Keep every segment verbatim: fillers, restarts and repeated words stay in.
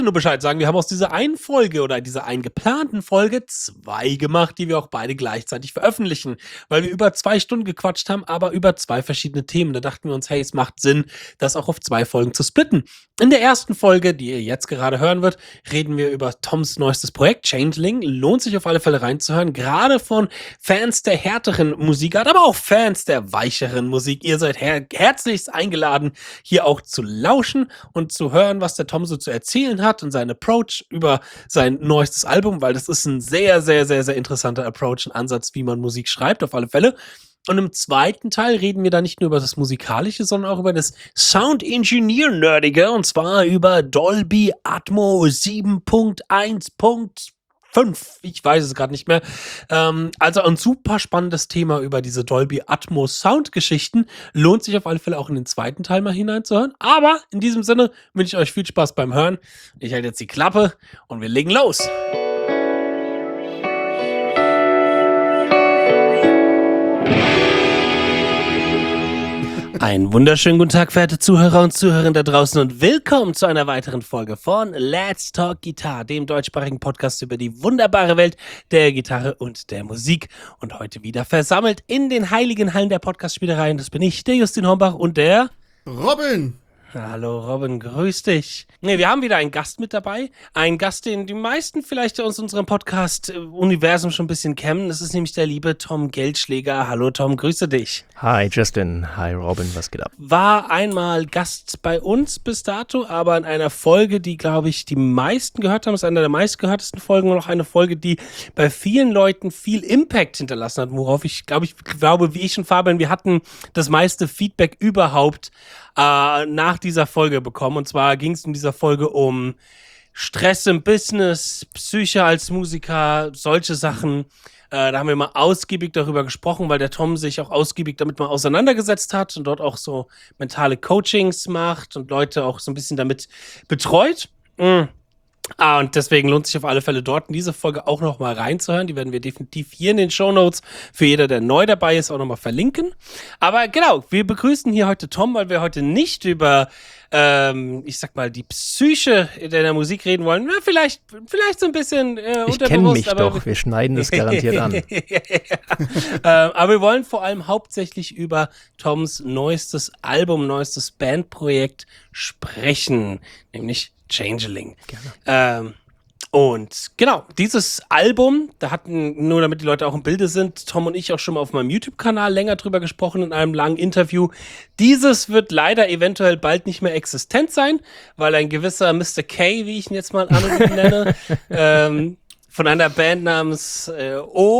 nur Bescheid sagen, wir haben aus dieser einen Folge oder dieser einen geplanten Folge zwei gemacht, die wir auch beide gleichzeitig veröffentlichen, weil wir über zwei Stunden gequatscht haben, aber über zwei verschiedene Themen. Da dachten wir uns, hey, es macht Sinn, das auch auf zwei Folgen zu splitten. In der ersten Folge, die ihr jetzt gerade hören wird, reden wir über Toms neuestes Projekt, Changeling. Lohnt sich auf alle Fälle reinzuhören, gerade von Fans der härteren Musikart, aber auch Fans der weicheren Musik. Ihr seid her- herzlichst eingeladen, hier auch zu lauschen und zu hören, was der Tom so zu erzählen hat und seinen Approach über sein neuestes Album, weil das ist ein sehr, sehr, sehr, sehr interessanter Approach, ein Ansatz, wie man Musik schreibt, auf alle Fälle. Und im zweiten Teil reden wir dann nicht nur über das Musikalische, sondern auch über das Sound Engineer Nerdige, und zwar über Dolby Atmos sieben Punkt eins Punkt fünf. Ich weiß es gerade nicht mehr. Ähm, also ein super spannendes Thema über diese Dolby Atmos Soundgeschichten. Lohnt sich auf alle Fälle auch in den zweiten Teil mal hineinzuhören. Aber in diesem Sinne wünsche ich euch viel Spaß beim Hören. Ich halte jetzt die Klappe und wir legen los. Einen wunderschönen guten Tag, verehrte Zuhörer und Zuhörerinnen da draußen, und willkommen zu einer weiteren Folge von Let's Talk Guitar, dem deutschsprachigen Podcast über die wunderbare Welt der Gitarre und der Musik. Und heute wieder versammelt in den heiligen Hallen der Podcast-Spielereien. Das bin ich, der Justin Hombach, und der Robin. Hallo Robin, grüß dich. Nee, wir haben wieder einen Gast mit dabei. Einen Gast, den die meisten vielleicht aus unserem Podcast-Universum schon ein bisschen kennen. Das ist nämlich der liebe Tom Geldschläger. Hallo Tom, grüße dich. Hi Justin, hi Robin, was geht ab? War einmal Gast bei uns bis dato, aber in einer Folge, die, glaube ich, die meisten gehört haben. Das ist eine der meistgehörtesten Folgen und auch eine Folge, die bei vielen Leuten viel Impact hinterlassen hat, worauf ich, glaube ich, glaube, wie ich und Fabian, wir hatten das meiste Feedback überhaupt äh, nach dieser Folge bekommen. Und zwar ging es in dieser Folge um Stress im Business, Psyche als Musiker, solche Sachen. Äh, da haben wir mal ausgiebig darüber gesprochen, weil der Tom sich auch ausgiebig damit mal auseinandergesetzt hat und dort auch so mentale Coachings macht und Leute auch so ein bisschen damit betreut. Mhm. Ah, und deswegen lohnt sich auf alle Fälle dort in diese Folge auch noch mal reinzuhören. Die werden wir definitiv hier in den Shownotes für jeder, der neu dabei ist, auch noch mal verlinken. Aber genau, wir begrüßen hier heute Tom, weil wir heute nicht über, ähm, ich sag mal, die Psyche in der Musik reden wollen. Na, vielleicht, vielleicht so ein bisschen äh, Ich kenne mich doch, wir schneiden das garantiert an. ähm, aber wir wollen vor allem hauptsächlich über Toms neuestes Album, neuestes Bandprojekt sprechen, nämlich Changeling. Ähm, und genau, dieses Album, da hatten, nur damit die Leute auch im Bilde sind, Tom und ich auch schon mal auf meinem YouTube-Kanal länger drüber gesprochen in einem langen Interview. Dieses wird leider eventuell bald nicht mehr existent sein, weil ein gewisser Mister K, wie ich ihn jetzt mal anonym nenne, ähm, von einer Band namens äh,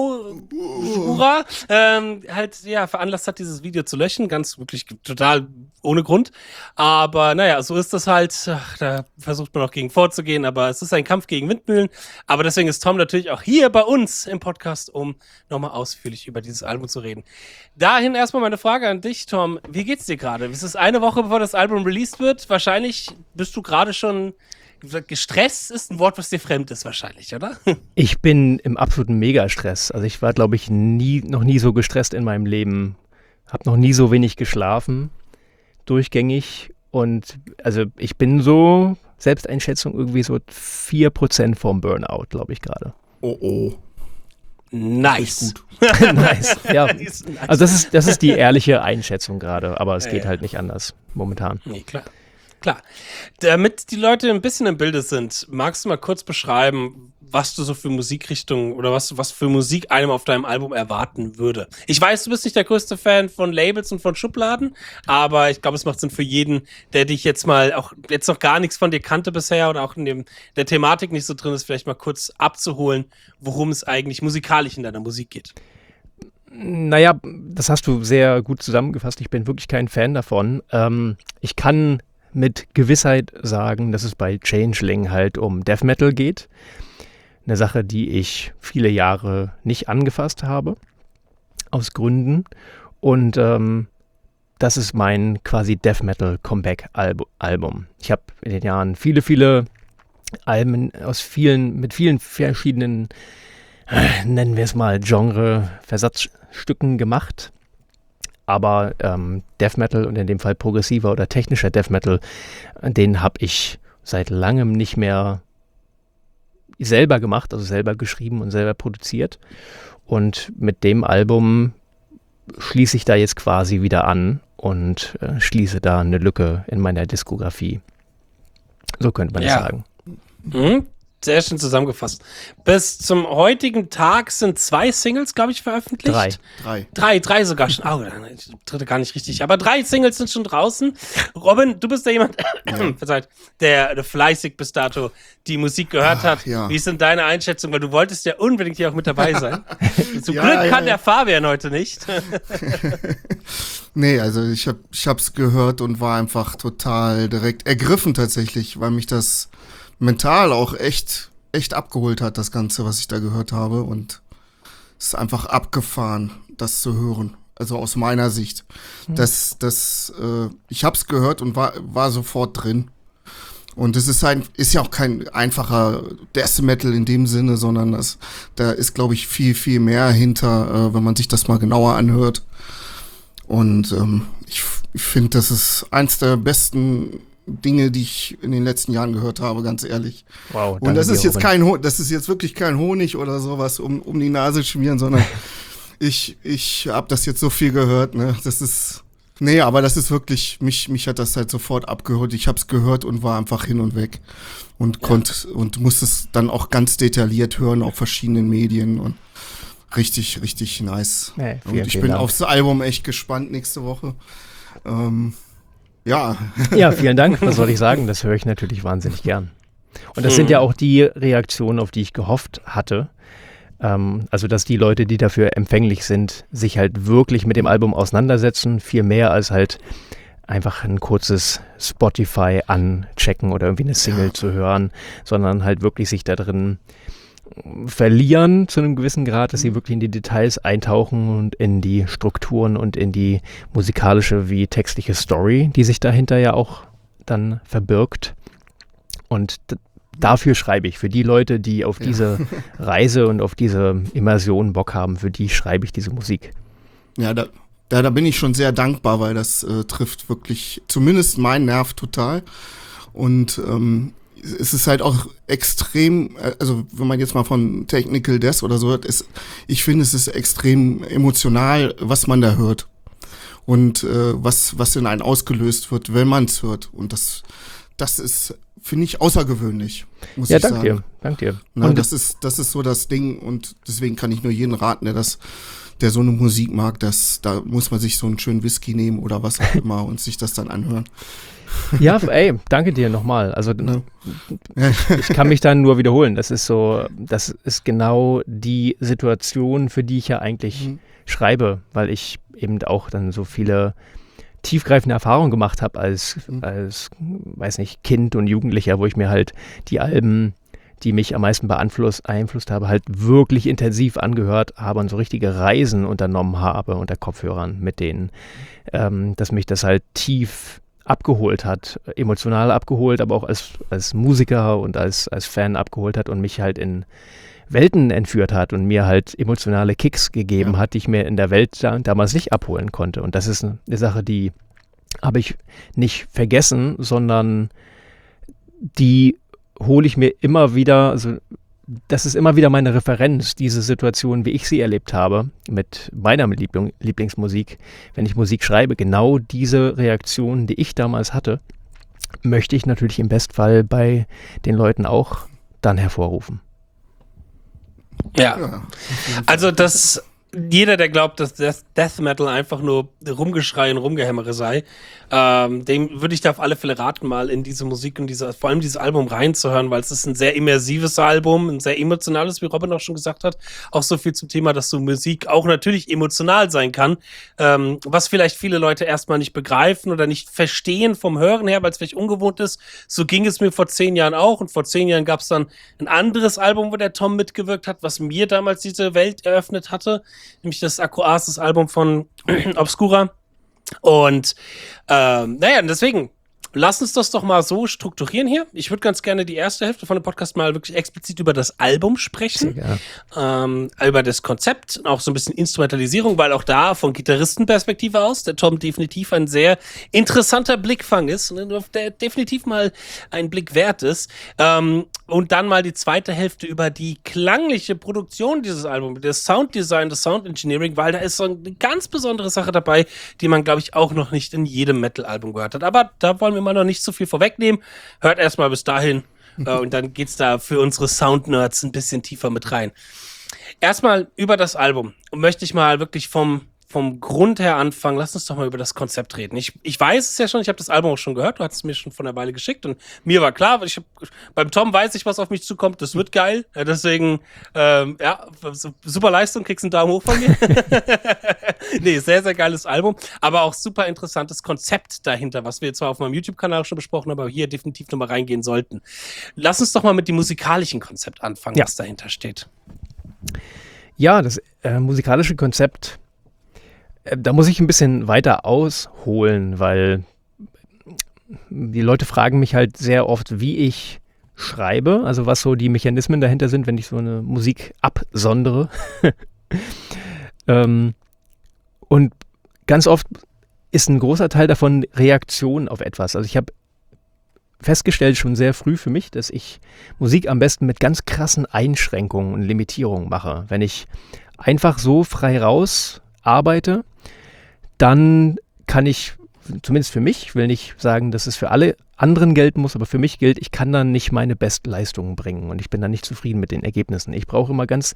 O-Jura ähm, halt, ja, veranlasst hat, dieses Video zu löschen. Ganz wirklich total ohne Grund. Aber naja, so ist das halt. Ach, da versucht man auch gegen vorzugehen, aber es ist ein Kampf gegen Windmühlen. Aber deswegen ist Tom natürlich auch hier bei uns im Podcast, um nochmal ausführlich über dieses Album zu reden. Dahin erstmal meine Frage an dich, Tom. Wie geht's dir gerade? Es ist eine Woche, bevor das Album released wird. Wahrscheinlich bist du gerade schon... Gestresst ist ein Wort, was dir fremd ist wahrscheinlich, oder? Ich bin im absoluten Megastress. Also ich war, glaube ich, nie, noch nie so gestresst in meinem Leben. Habe noch nie so wenig geschlafen, durchgängig. Und also ich bin so, Selbsteinschätzung, irgendwie so vier Prozent vom Burnout, glaube ich gerade. Oh oh. Nice. Gut. Nice. Ja. Also das ist, das ist die ehrliche Einschätzung gerade, aber es geht ja. halt nicht anders momentan. Nee, klar. Klar. Damit die Leute ein bisschen im Bilde sind, magst du mal kurz beschreiben, was du so für Musikrichtungen oder was, was für Musik einem auf deinem Album erwarten würde? Ich weiß, du bist nicht der größte Fan von Labels und von Schubladen, aber ich glaube, es macht Sinn für jeden, der dich jetzt mal auch jetzt noch gar nichts von dir kannte bisher oder auch in dem, der Thematik nicht so drin ist, vielleicht mal kurz abzuholen, worum es eigentlich musikalisch in deiner Musik geht. Naja, das hast du sehr gut zusammengefasst. Ich bin wirklich kein Fan davon. Ähm, ich kann mit Gewissheit sagen, dass es bei Changeling halt um Death Metal geht. Eine Sache, die ich viele Jahre nicht angefasst habe, aus Gründen. Und ähm, das ist mein quasi Death Metal Comeback-Album. Ich habe in den Jahren viele, viele Alben aus vielen, mit vielen verschiedenen, äh, nennen wir es mal, Genre-Versatzstücken gemacht. Aber ähm, Death Metal und in dem Fall progressiver oder technischer Death Metal, den habe ich seit langem nicht mehr selber gemacht, also selber geschrieben und selber produziert. Und mit dem Album schließe ich da jetzt quasi wieder an und äh, schließe da eine Lücke in meiner Diskografie. So könnte man Ja. das sagen. Mhm. Sehr schön zusammengefasst. Bis zum heutigen Tag sind zwei Singles, glaube ich, veröffentlicht. Drei. Drei. Drei, drei sogar schon. Oh, die dritte gar nicht richtig. Aber drei Singles sind schon draußen. Robin, du bist ja jemand, Ja. verzeiht, der, der fleißig bis dato die Musik gehört Ach, hat. ja. Wie ist denn deine Einschätzung? Weil du wolltest ja unbedingt hier auch mit dabei sein. Zum Ja, Glück ja, kann ja. der Fabian heute nicht. Nee, also ich hab, ich hab's gehört und war einfach total direkt ergriffen tatsächlich, weil mich das mental auch echt, echt abgeholt hat, das Ganze, was ich da gehört habe. Und es ist einfach abgefahren, das zu hören. Also aus meiner Sicht. Das, das, äh, ich hab's gehört und war, war sofort drin. Und es ist ein, ist ja auch kein einfacher Death Metal in dem Sinne, sondern das, da ist, glaube ich, viel, viel mehr hinter, äh, wenn man sich das mal genauer anhört. Und ähm, ich, ich finde, das ist eins der besten Dinge, die ich in den letzten Jahren gehört habe, ganz ehrlich. Wow. Und das danke ist dir, jetzt Robin. kein, Ho- das ist jetzt wirklich kein Honig oder sowas um, um die Nase schmieren, sondern ich, ich habe das jetzt so viel gehört, ne? Das ist, nee, aber das ist wirklich, mich, mich hat das halt sofort abgeholt. Ich habe es gehört und war einfach hin und weg und konnte und musste es dann auch ganz detailliert hören auf verschiedenen Medien und richtig, richtig nice. Nee, und vielen, ich vielen bin Dank. aufs Album echt gespannt nächste Woche. Ähm, ja, Ja, vielen Dank. Was soll ich sagen? Das höre ich natürlich wahnsinnig gern. Und das sind ja auch die Reaktionen, auf die ich gehofft hatte. Ähm, also, dass die Leute, die dafür empfänglich sind, sich halt wirklich mit dem Album auseinandersetzen. Viel mehr als halt einfach ein kurzes Spotify anchecken oder irgendwie eine Single Ja. zu hören, sondern halt wirklich sich da drin verlieren zu einem gewissen Grad, dass sie wirklich in die Details eintauchen und in die Strukturen und in die musikalische wie textliche Story, die sich dahinter ja auch dann verbirgt. Und d- dafür schreibe ich. Für die Leute, die auf Ja. diese Reise und auf diese Immersion Bock haben, für die schreibe ich diese Musik. Ja, da, da, da bin ich schon sehr dankbar, weil das äh, trifft wirklich zumindest meinen Nerv total. Und ähm, es ist halt auch extrem, äh, also wenn man jetzt mal von Technical Death oder so hört, ist, ich finde, es ist extrem emotional, was man da hört. Und äh, was, was in einen ausgelöst wird, wenn man es hört. Und das, das ist, finde ich, außergewöhnlich, muss Ja, ich danke sagen. dir. Dank dir. Na, Und das ist, das ist so das Ding und deswegen kann ich nur jeden raten, der das, der so eine Musik mag, dass, da muss man sich so einen schönen Whisky nehmen oder was auch immer und sich das dann anhören. ja, ey, danke dir nochmal. Also Ne? ich kann mich dann nur wiederholen. Das ist so, das ist genau die Situation, für die ich ja eigentlich Mhm. schreibe, weil ich eben auch dann so viele tiefgreifende Erfahrungen gemacht habe als, Mhm. als, weiß nicht, Kind und Jugendlicher, wo ich mir halt die Alben, die mich am meisten beeinflusst, beeinflusst habe, halt wirklich intensiv angehört habe und so richtige Reisen unternommen habe unter Kopfhörern mit denen, ähm, dass mich das halt tief abgeholt hat, emotional abgeholt, aber auch als, als Musiker und als, als Fan abgeholt hat und mich halt in Welten entführt hat und mir halt emotionale Kicks gegeben Ja. hat, die ich mir in der Welt da, damals nicht abholen konnte. Und das ist eine Sache, die habe ich nicht vergessen, sondern die hole ich mir immer wieder, also das ist immer wieder meine Referenz, diese Situation, wie ich sie erlebt habe, mit meiner Liebling, Lieblingsmusik. Wenn ich Musik schreibe, genau diese Reaktion, die ich damals hatte, möchte ich natürlich im Bestfall bei den Leuten auch dann hervorrufen. Ja. Ja. Also das, jeder, der glaubt, dass Death, Death Metal einfach nur Rumgeschrei und Rumgehämmere sei, ähm, dem würde ich da auf alle Fälle raten, mal in diese Musik und diese, vor allem dieses Album reinzuhören, weil es ist ein sehr immersives Album, ein sehr emotionales, wie Robin auch schon gesagt hat. Auch so viel zum Thema, dass so Musik auch natürlich emotional sein kann, ähm, was vielleicht viele Leute erstmal nicht begreifen oder nicht verstehen vom Hören her, weil es vielleicht ungewohnt ist. So ging es mir vor zehn Jahren auch und vor zehn Jahren gab es dann ein anderes Album, wo der Tom mitgewirkt hat, was mir damals diese Welt eröffnet hatte, nämlich das Aquasis Album von Obscura. Und ähm, naja, deswegen, Lass uns das doch mal so strukturieren hier. Ich würde ganz gerne die erste Hälfte von dem Podcast mal wirklich explizit über das Album sprechen. Sehr Ähm, über das Konzept, auch so ein bisschen Instrumentalisierung, weil auch da von Gitarristenperspektive aus der Tom definitiv ein sehr interessanter Blickfang ist, der definitiv mal einen Blick wert ist. Ähm, und dann mal die zweite Hälfte über die klangliche Produktion dieses Albums, das Sounddesign, das Sound Engineering, weil da ist so eine ganz besondere Sache dabei, die man, glaube ich, auch noch nicht in jedem Metal-Album gehört hat. Aber da wollen wir mal noch nicht so viel vorwegnehmen. Hört erstmal bis dahin äh, und dann geht's da für unsere Sound-Nerds ein bisschen tiefer mit rein. Erstmal über das Album möchte ich mal wirklich vom, vom Grund her anfangen. Lass uns doch mal über das Konzept reden. Ich, ich weiß es ja schon, ich habe das Album auch schon gehört, du hast es mir schon vor einer Weile geschickt und mir war klar, ich hab, beim Tom weiß ich, was auf mich zukommt, das wird geil. Ja, deswegen, ähm, ja, super Leistung, kriegst einen Daumen hoch von mir. Nee, sehr, sehr geiles Album, aber auch super interessantes Konzept dahinter, was wir jetzt zwar auf meinem YouTube-Kanal schon besprochen haben, aber hier definitiv nochmal reingehen sollten. Lass uns doch mal mit dem musikalischen Konzept anfangen, Ja. was dahinter steht. Ja, das äh, musikalische Konzept, äh, da muss ich ein bisschen weiter ausholen, weil die Leute fragen mich halt sehr oft, wie ich schreibe, also was so die Mechanismen dahinter sind, wenn ich so eine Musik absondere. ähm, und ganz oft ist ein großer Teil davon Reaktion auf etwas. Also ich habe festgestellt schon sehr früh für mich, dass ich Musik am besten mit ganz krassen Einschränkungen und Limitierungen mache. Wenn ich einfach so frei raus arbeite, dann kann ich, zumindest für mich, ich will nicht sagen, dass es für alle anderen gelten muss, aber für mich gilt, ich kann dann nicht meine Bestleistungen bringen und ich bin dann nicht zufrieden mit den Ergebnissen. Ich brauche immer ganz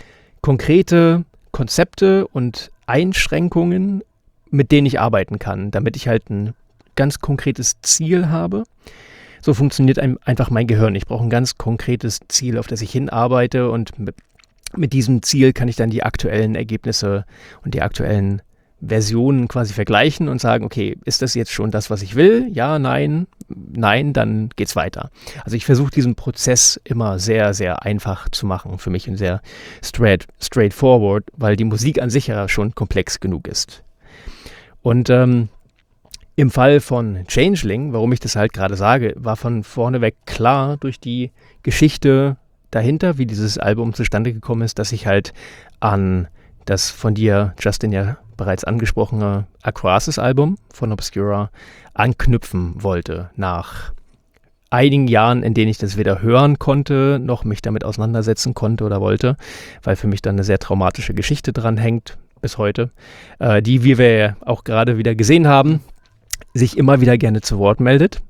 konkrete Konzepte und Einschränkungen, mit denen ich arbeiten kann, damit ich halt ein ganz konkretes Ziel habe. So funktioniert ein, einfach mein Gehirn. Ich brauche ein ganz konkretes Ziel, auf das ich hinarbeite und mit, mit diesem Ziel kann ich dann die aktuellen Ergebnisse und die aktuellen Versionen quasi vergleichen und sagen, okay, ist das jetzt schon das, was ich will? Ja, nein, nein, dann geht's weiter. Also ich versuche diesen Prozess immer sehr, sehr einfach zu machen für mich und sehr straight, straightforward, weil die Musik an sich ja schon komplex genug ist. Und ähm, im Fall von Changeling, warum ich das halt gerade sage, war von vorneweg klar durch die Geschichte dahinter, wie dieses Album zustande gekommen ist, dass ich halt an das von dir, Justin, ja bereits angesprochene Aquasis-Album von Obscura anknüpfen wollte. Nach einigen Jahren, in denen ich das weder hören konnte, noch mich damit auseinandersetzen konnte oder wollte, weil für mich dann eine sehr traumatische Geschichte dran hängt, bis heute, äh, die, wie wir ja auch gerade wieder gesehen haben, sich immer wieder gerne zu Wort meldet.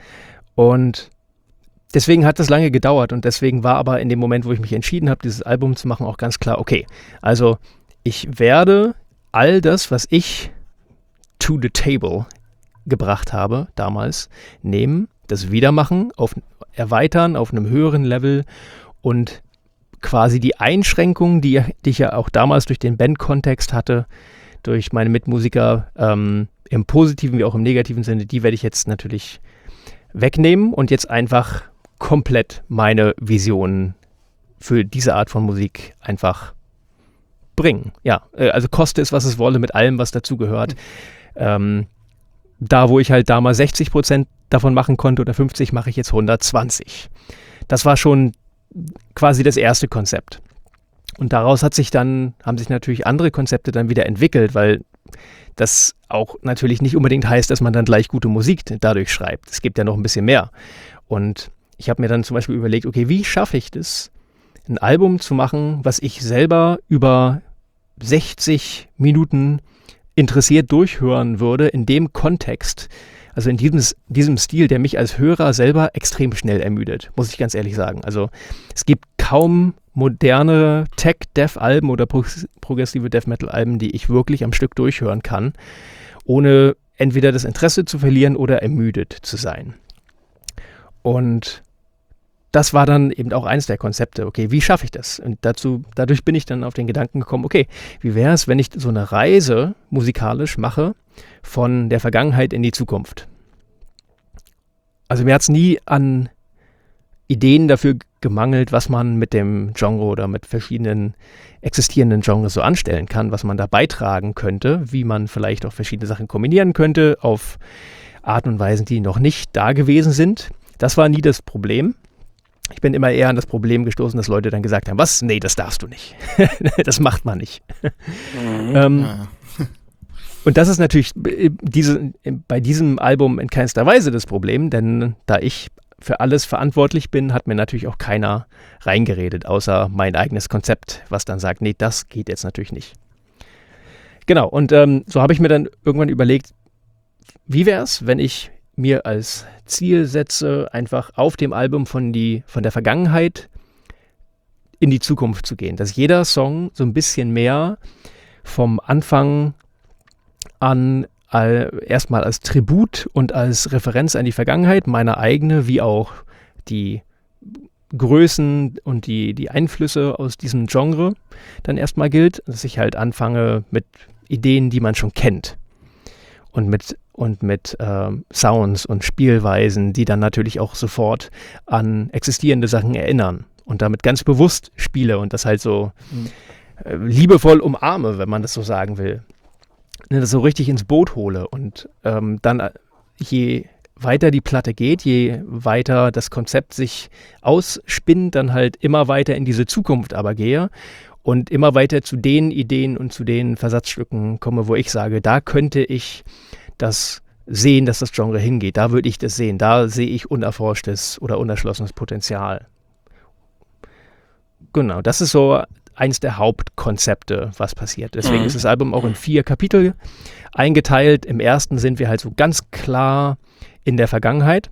Und deswegen hat das lange gedauert und deswegen war aber in dem Moment, wo ich mich entschieden habe, dieses Album zu machen, auch ganz klar, okay, also ich werde all das, was ich to the table gebracht habe damals, nehmen, das wieder machen, auf, erweitern auf einem höheren Level und quasi die Einschränkungen, die, die ich ja auch damals durch den Bandkontext hatte, durch meine Mitmusiker, ähm, im positiven wie auch im negativen Sinne, die werde ich jetzt natürlich wegnehmen und jetzt einfach komplett meine Visionen für diese Art von Musik einfach bringen. Ja, äh, also koste es, was es wolle, mit allem, was dazugehört. Mhm. Ähm, da, wo ich halt damals sechzig Prozent davon machen konnte oder fünfzig, mache ich jetzt hundertzwanzig. Das war schon quasi das erste Konzept. Und daraus hat sich dann, haben sich natürlich andere Konzepte dann wieder entwickelt, weil das auch natürlich nicht unbedingt heißt, dass man dann gleich gute Musik dadurch schreibt. Es gibt ja noch ein bisschen mehr. Und ich habe mir dann zum Beispiel überlegt, okay, wie schaffe ich das, ein Album zu machen, was ich selber über sechzig Minuten interessiert durchhören würde, in dem Kontext, also in diesem, diesem Stil, der mich als Hörer selber extrem schnell ermüdet, muss ich ganz ehrlich sagen. Also es gibt kaum moderne Tech-Death-Alben oder pro- progressive Death-Metal-Alben, die ich wirklich am Stück durchhören kann, ohne entweder das Interesse zu verlieren oder ermüdet zu sein. Und das war dann eben auch eines der Konzepte. Okay, wie schaffe ich das? Und dazu, dadurch bin ich dann auf den Gedanken gekommen, okay, wie wäre es, wenn ich so eine Reise musikalisch mache von der Vergangenheit in die Zukunft? Also mir hat es nie an Ideen dafür gemangelt, was man mit dem Genre oder mit verschiedenen existierenden Genres so anstellen kann, was man da beitragen könnte, wie man vielleicht auch verschiedene Sachen kombinieren könnte auf Arten und Weisen, die noch nicht da gewesen sind. Das war nie das Problem. Ich bin immer eher an das Problem gestoßen, dass Leute dann gesagt haben, was? Nee, das darfst du nicht. Das macht man nicht. Mhm. ähm, ja. Und das ist natürlich diese, bei diesem Album in keinster Weise das Problem, denn da ich für alles verantwortlich bin, hat mir natürlich auch keiner reingeredet, außer mein eigenes Konzept, was dann sagt, nee, das geht jetzt natürlich nicht. Genau, und ähm, so habe ich mir dann irgendwann überlegt, wie wäre es, wenn ich mir als Ziel setze, einfach auf dem Album von, die, von der Vergangenheit in die Zukunft zu gehen, dass jeder Song so ein bisschen mehr vom Anfang an all, erstmal als Tribut und als Referenz an die Vergangenheit, meine eigene, wie auch die Größen und die, die Einflüsse aus diesem Genre dann erstmal gilt, dass ich halt anfange mit Ideen, die man schon kennt und mit, und mit ähm, Sounds und Spielweisen, die dann natürlich auch sofort an existierende Sachen erinnern und damit ganz bewusst spiele und das halt so mhm. äh, liebevoll umarme, wenn man das so sagen will. Das so richtig ins Boot hole und ähm, dann je weiter die Platte geht, je weiter das Konzept sich ausspinnt, dann halt immer weiter in diese Zukunft aber gehe und immer weiter zu den Ideen und zu den Versatzstücken komme, wo ich sage, da könnte ich das sehen, dass das Genre hingeht, da würde ich das sehen, da sehe ich unerforschtes oder unerschlossenes Potenzial. Genau, das ist so eins der Hauptkonzepte, was passiert. Deswegen mhm. ist das Album auch in vier Kapitel eingeteilt. Im ersten sind wir halt so ganz klar in der Vergangenheit.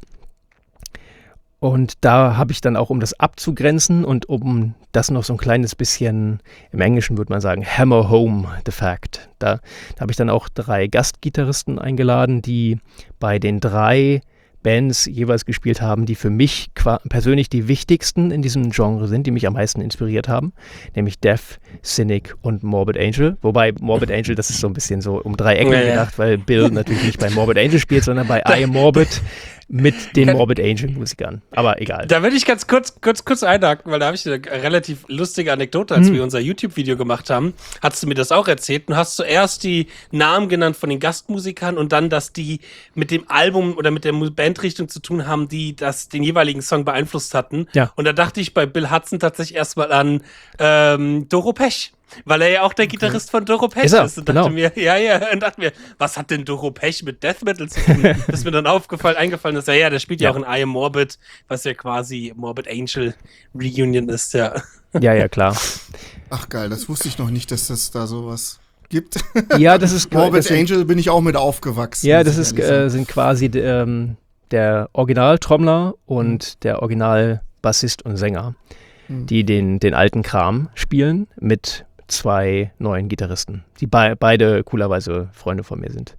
Und da habe ich dann auch, um das abzugrenzen und um das noch so ein kleines bisschen, im Englischen würde man sagen, hammer home the fact. Da, da habe ich dann auch drei Gastgitarristen eingeladen, die bei den drei Bands jeweils gespielt haben, die für mich qua- persönlich die wichtigsten in diesem Genre sind, die mich am meisten inspiriert haben, nämlich Death, Cynic und Morbid Angel. Wobei Morbid Angel, das ist so ein bisschen so um drei Ecken ja, gedacht, weil Bill natürlich nicht bei Morbid Angel spielt, sondern bei I Am Morbid mit den Morbid Angel Musikern. Aber egal. Da würde ich ganz kurz, kurz, kurz einhaken, weil da habe ich eine relativ lustige Anekdote, als mhm. wir unser YouTube-Video gemacht haben, hast du mir das auch erzählt und hast zuerst die Namen genannt von den Gastmusikern und dann, dass die mit dem Album oder mit der Bandrichtung zu tun haben, die das den jeweiligen Song beeinflusst hatten. Ja. Und da dachte ich bei Bill Hudson tatsächlich erstmal an ähm, Doro Pesch. Weil er ja auch der Gitarrist okay. von Doro Pesch ist, ist und dachte genau. mir, ja, ja, und dachte mir, was hat denn Doro Pesch mit Death Metal zu tun? Das ist mir dann aufgefallen, eingefallen, dass er, ja, der spielt ja, ja auch in I Am Morbid, was ja quasi Morbid Angel Reunion ist, ja. Ja, ja, klar. Ach geil, das wusste ich noch nicht, dass das da sowas gibt. Ja, das ist Morbid das sind, Angel bin ich auch mit aufgewachsen. Ja, das ist, äh, sind quasi ähm, der Originaltrommler und der Originalbassist und Sänger, hm. die den, den alten Kram spielen mit zwei neuen Gitarristen, die be- beide coolerweise Freunde von mir sind.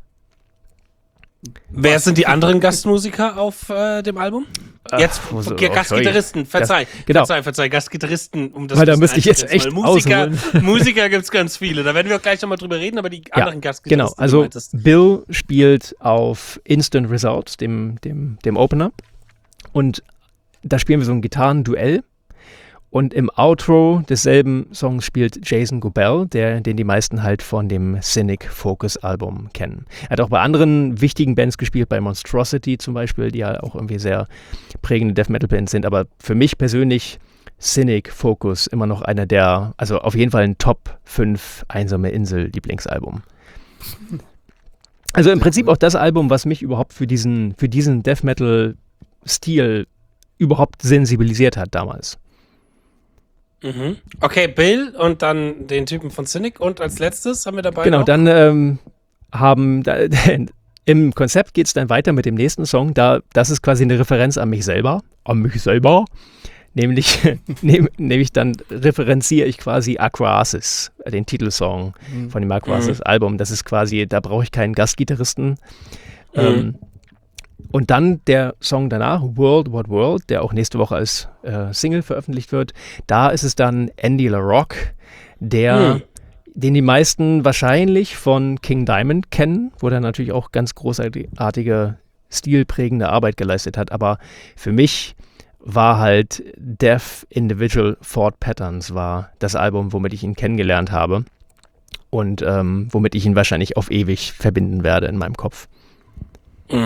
Wer sind die anderen Gastmusiker auf äh, dem Album? Jetzt Ach, so, Gastgitarristen, oh, verzeih, Gast, genau. verzeih, verzeih, Gastgitarristen. Um das Weil da müsste ich jetzt echt Musiker, ausholen. Musiker gibt es ganz viele, da werden wir auch gleich nochmal drüber reden, aber die ja, anderen Gastgitarristen. Genau, also Bill spielt auf Instant Results, dem, dem, dem Opener, und da spielen wir so ein Gitarrenduell. Und im Outro desselben Songs spielt Jason Gobel, der, den die meisten halt von dem Cynic Focus Album kennen. Er hat auch bei anderen wichtigen Bands gespielt, bei Monstrosity zum Beispiel, die ja auch irgendwie sehr prägende Death Metal Bands sind. Aber für mich persönlich Cynic Focus immer noch einer der, also auf jeden Fall ein Top fünf Einsame Insel Lieblingsalbum. Also im Prinzip auch das Album, was mich überhaupt für diesen, für diesen Death Metal Stil überhaupt sensibilisiert hat damals. Mhm. Okay, Bill und dann den Typen von Cynic und als letztes haben wir dabei Genau, noch? dann ähm, haben da, im Konzept geht es dann weiter mit dem nächsten Song. Da, das ist quasi eine Referenz an mich selber, an mich selber. Nämlich, nehm, nämlich dann referenziere ich quasi Aquasis, den Titelsong mhm. von dem Aquasis mhm. Album. Das ist quasi, da brauche ich keinen Gastgitarristen. Mhm. Ähm, Und dann der Song danach, World What World, der auch nächste Woche als äh, Single veröffentlicht wird. Da ist es dann Andy LaRocque, der, hm. den die meisten wahrscheinlich von King Diamond kennen, wo der natürlich auch ganz großartige, stilprägende Arbeit geleistet hat. Aber für mich war halt Death Individual Thought Patterns war das Album, womit ich ihn kennengelernt habe und ähm, womit ich ihn wahrscheinlich auf ewig verbinden werde in meinem Kopf. Mhm.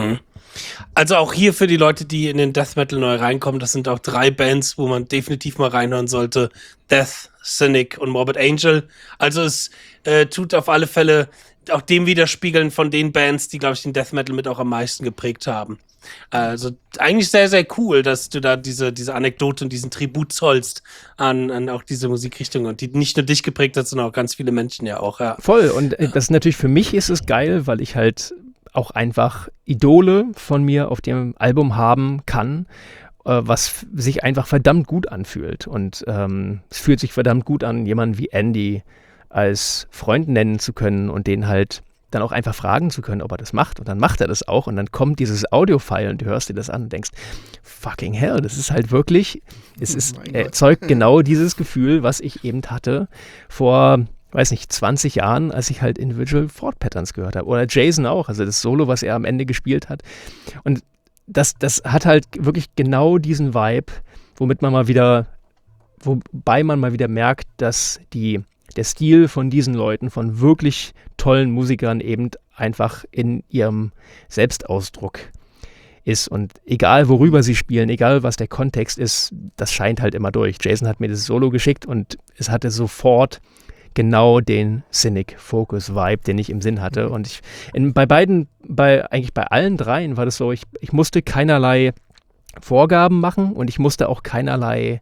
Also auch hier für die Leute, die in den Death Metal neu reinkommen, das sind auch drei Bands, wo man definitiv mal reinhören sollte. Death, Cynic und Morbid Angel. Also es äh, tut auf alle Fälle auch dem widerspiegeln von den Bands, die, glaube ich, den Death Metal mit auch am meisten geprägt haben. Also eigentlich sehr, sehr cool, dass du da diese, diese Anekdote und diesen Tribut zollst an, an auch diese Musikrichtung und die nicht nur dich geprägt hat, sondern auch ganz viele Menschen ja auch. Ja. Voll. Und äh, das natürlich für mich ist es geil, weil ich halt auch einfach Idole von mir auf dem Album haben kann, äh, was f- sich einfach verdammt gut anfühlt. Und ähm, es fühlt sich verdammt gut an, jemanden wie Andy als Freund nennen zu können und den halt dann auch einfach fragen zu können, ob er das macht. Und dann macht er das auch. Und dann kommt dieses Audio-File und du hörst dir das an und denkst, fucking hell, das ist halt wirklich, es ist, mein Gott. erzeugt genau dieses Gefühl, was ich eben hatte vor, weiß nicht, zwanzig Jahren, als ich halt Individual Thought Patterns gehört habe. Oder Jason auch, also das Solo, was er am Ende gespielt hat. Und das, das hat halt wirklich genau diesen Vibe, womit man mal wieder, wobei man mal wieder merkt, dass die der Stil von diesen Leuten, von wirklich tollen Musikern eben einfach in ihrem Selbstausdruck ist. Und egal, worüber sie spielen, egal, was der Kontext ist, das scheint halt immer durch. Jason hat mir das Solo geschickt und es hatte sofort genau den Cynic-Focus-Vibe, den ich im Sinn hatte. Und ich, in, bei beiden, bei, eigentlich bei allen dreien war das so, ich, ich musste keinerlei Vorgaben machen und ich musste auch keinerlei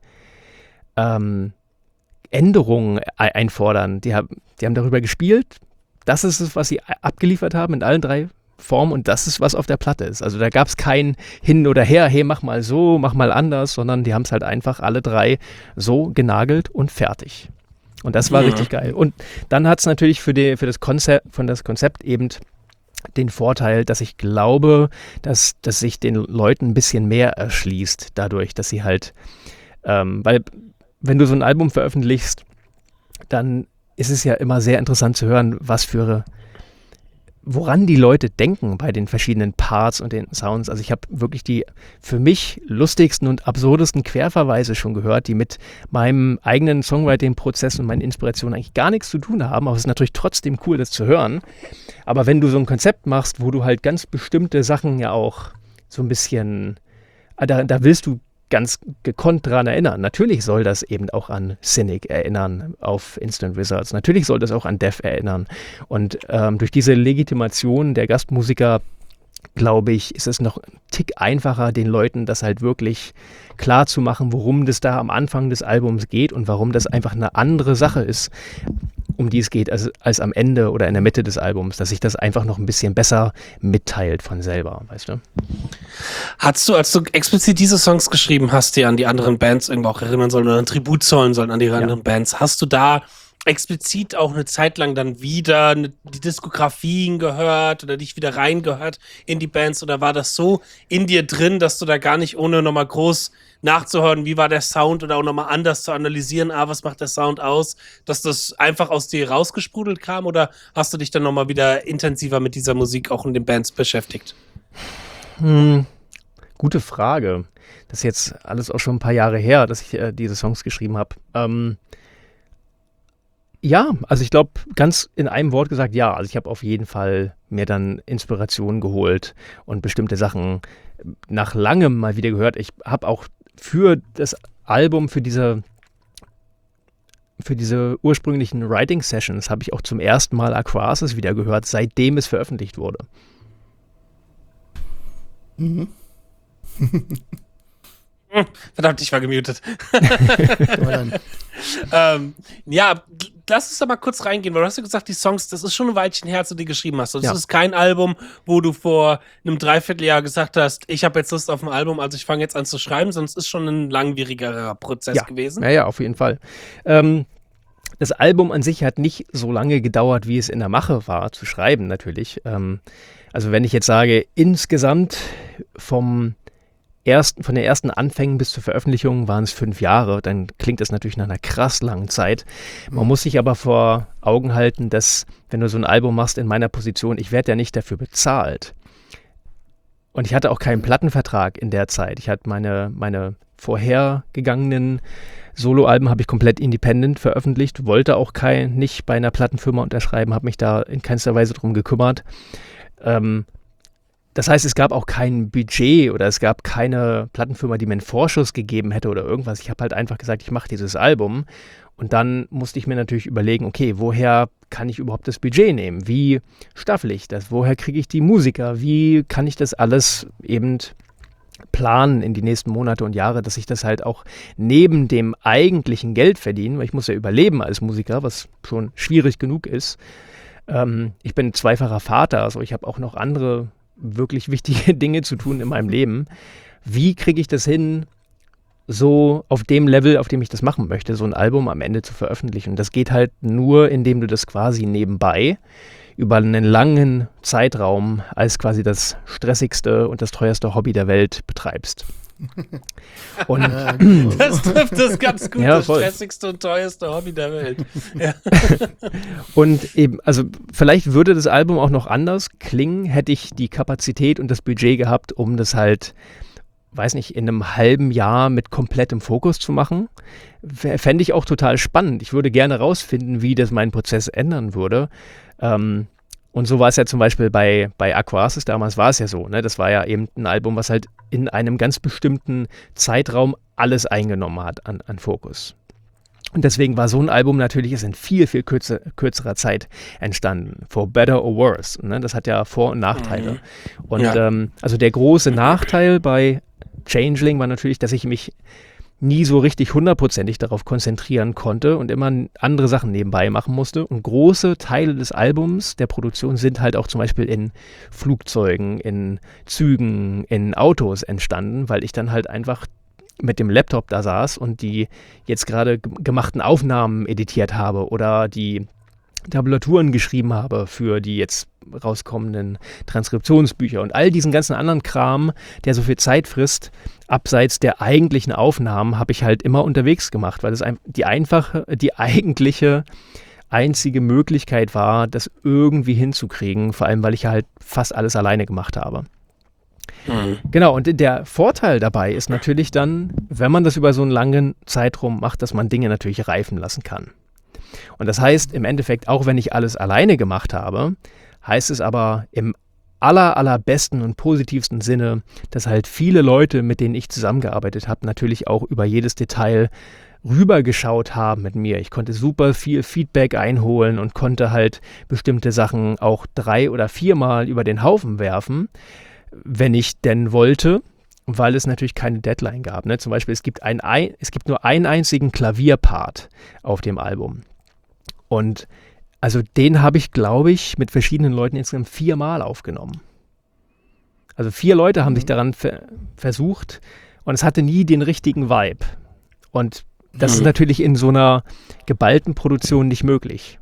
ähm, Änderungen e- einfordern. Die haben, die haben darüber gespielt. Das ist es, was sie a- abgeliefert haben in allen drei Formen und das ist, was auf der Platte ist. Also da gab es kein Hin oder Her, hey, mach mal so, mach mal anders, sondern die haben es halt einfach alle drei so genagelt und fertig. Und das war Ja. richtig geil. Und dann hat es natürlich für, die, für das Konzept, von das Konzept eben den Vorteil, dass ich glaube, dass, dass sich den Leuten ein bisschen mehr erschließt dadurch, dass sie halt, ähm, weil wenn du so ein Album veröffentlichst, dann ist es ja immer sehr interessant zu hören, was für, woran die Leute denken bei den verschiedenen Parts und den Sounds. Also ich habe wirklich die für mich lustigsten und absurdesten Querverweise schon gehört, die mit meinem eigenen Songwriting-Prozess und meinen Inspirationen eigentlich gar nichts zu tun haben, aber es ist natürlich trotzdem cool, das zu hören. Aber wenn du so ein Konzept machst, wo du halt ganz bestimmte Sachen ja auch so ein bisschen, ah, da, da willst du ganz gekonnt dran erinnern. Natürlich soll das eben auch an Cynic erinnern auf Instant Wizards. Natürlich soll das auch an Death erinnern. Und ähm, durch diese Legitimation der Gastmusiker, glaube ich, ist es noch ein Tick einfacher, den Leuten das halt wirklich klar zu machen, worum das da am Anfang des Albums geht und warum das einfach eine andere Sache ist, um die es geht, als, als am Ende oder in der Mitte des Albums, dass sich das einfach noch ein bisschen besser mitteilt von selber, weißt du? Hast du, als du explizit diese Songs geschrieben hast, die an die anderen Bands irgendwo auch erinnern sollen oder ein Tribut zollen sollen an die anderen Bands, hast du da explizit auch eine Zeit lang dann wieder ne, die Diskografien gehört oder dich wieder reingehört in die Bands oder war das so in dir drin, dass du da gar nicht ohne nochmal groß nachzuhören, wie war der Sound oder auch nochmal anders zu analysieren, ah, was macht der Sound aus, dass das einfach aus dir rausgesprudelt kam oder hast du dich dann nochmal wieder intensiver mit dieser Musik auch in den Bands beschäftigt? Hm, gute Frage. Das ist jetzt alles auch schon ein paar Jahre her, dass ich äh, diese Songs geschrieben habe. Ähm, ja, also ich glaube, ganz in einem Wort gesagt, ja. Also ich habe auf jeden Fall mir dann Inspiration geholt und bestimmte Sachen nach langem mal wieder gehört. Ich habe auch für das Album, für diese für diese ursprünglichen Writing Sessions habe ich auch zum ersten Mal Aquasis wieder gehört, seitdem es veröffentlicht wurde. Mhm. Verdammt, ich war gemutet. Aber dann, ähm, ja, lass uns da mal kurz reingehen, weil du hast ja gesagt, die Songs, das ist schon ein Weilchen her, als du die geschrieben hast. Das Ja. ist kein Album, wo du vor einem Dreivierteljahr gesagt hast, ich habe jetzt Lust auf ein Album, also ich fange jetzt an zu schreiben, sondern es ist schon ein langwierigerer Prozess Ja. gewesen. Ja, ja, auf jeden Fall. Ähm, das Album an sich hat nicht so lange gedauert, wie es in der Mache war, zu schreiben natürlich. Ähm, also wenn ich jetzt sage, insgesamt vom ersten, von den ersten Anfängen bis zur Veröffentlichung waren es fünf Jahre, dann klingt das natürlich nach einer krass langen Zeit. Man muss sich aber vor Augen halten, dass wenn du so ein Album machst in meiner Position, ich werde ja nicht dafür bezahlt. Und ich hatte auch keinen Plattenvertrag in der Zeit. Ich hatte meine, meine vorhergegangenen Soloalben habe ich komplett independent veröffentlicht, wollte auch kein, nicht bei einer Plattenfirma unterschreiben, habe mich da in keinster Weise drum gekümmert. Ähm, das heißt, es gab auch kein Budget oder es gab keine Plattenfirma, die mir einen Vorschuss gegeben hätte oder irgendwas. Ich habe halt einfach gesagt, ich mache dieses Album. Und dann musste ich mir natürlich überlegen, okay, woher kann ich überhaupt das Budget nehmen? Wie staffel ich das? Woher kriege ich die Musiker? Wie kann ich das alles eben planen in die nächsten Monate und Jahre, dass ich das halt auch neben dem eigentlichen Geld verdiene, weil ich muss ja überleben als Musiker, was schon schwierig genug ist. Ähm, ich bin zweifacher Vater, also ich habe auch noch andere wirklich wichtige Dinge zu tun in meinem Leben. Wie kriege ich das hin, so auf dem Level, auf dem ich das machen möchte, so ein Album am Ende zu veröffentlichen? Und das geht halt nur, indem du das quasi nebenbei über einen langen Zeitraum als quasi das stressigste und das teuerste Hobby der Welt betreibst. Und das trifft das ganz gut, ja, das voll. stressigste und teuerste Hobby der Welt. Ja. Und eben, also vielleicht würde das Album auch noch anders klingen, hätte ich die Kapazität und das Budget gehabt, um das halt, weiß nicht, in einem halben Jahr mit komplettem Fokus zu machen. Fände ich auch total spannend. Ich würde gerne rausfinden, wie das meinen Prozess ändern würde. Ähm, und so war es ja zum Beispiel bei, bei Aquasis, damals war es ja so, ne? Das war ja eben ein Album, was halt in einem ganz bestimmten Zeitraum alles eingenommen hat an, an Fokus. Und deswegen war so ein Album natürlich ist in viel, viel kürzer, kürzerer Zeit entstanden. For better or worse. Ne? Das hat ja Vor- und Nachteile. Mhm. Und Ja. ähm, also der große Nachteil bei Changeling war natürlich, dass ich mich nie so richtig hundertprozentig darauf konzentrieren konnte und immer andere Sachen nebenbei machen musste. Und große Teile des Albums, der Produktion, sind halt auch zum Beispiel in Flugzeugen, in Zügen, in Autos entstanden, weil ich dann halt einfach mit dem Laptop da saß und die jetzt gerade g- gemachten Aufnahmen editiert habe oder die Tabulaturen geschrieben habe für die jetzt rauskommenden Transkriptionsbücher und all diesen ganzen anderen Kram, der so viel Zeit frisst, abseits der eigentlichen Aufnahmen, habe ich halt immer unterwegs gemacht, weil es ein, die einfache, die eigentliche einzige Möglichkeit war, das irgendwie hinzukriegen, vor allem, weil ich halt fast alles alleine gemacht habe. Mhm. Genau, und der Vorteil dabei ist natürlich dann, wenn man das über so einen langen Zeitraum macht, dass man Dinge natürlich reifen lassen kann. Und das heißt im Endeffekt, auch wenn ich alles alleine gemacht habe, heißt es aber im aller, allerbesten und positivsten Sinne, dass halt viele Leute, mit denen ich zusammengearbeitet habe, natürlich auch über jedes Detail rübergeschaut haben mit mir. Ich konnte super viel Feedback einholen und konnte halt bestimmte Sachen auch drei- oder viermal über den Haufen werfen, wenn ich denn wollte, weil es natürlich keine Deadline gab. Ne? Zum Beispiel, es gibt, ein, ein, es gibt nur einen einzigen Klavierpart auf dem Album. Und also den habe ich, glaube ich, mit verschiedenen Leuten insgesamt viermal aufgenommen. Also vier Leute haben sich daran ver- versucht und es hatte nie den richtigen Vibe. Und das Mhm. ist natürlich in so einer geballten Produktion nicht möglich.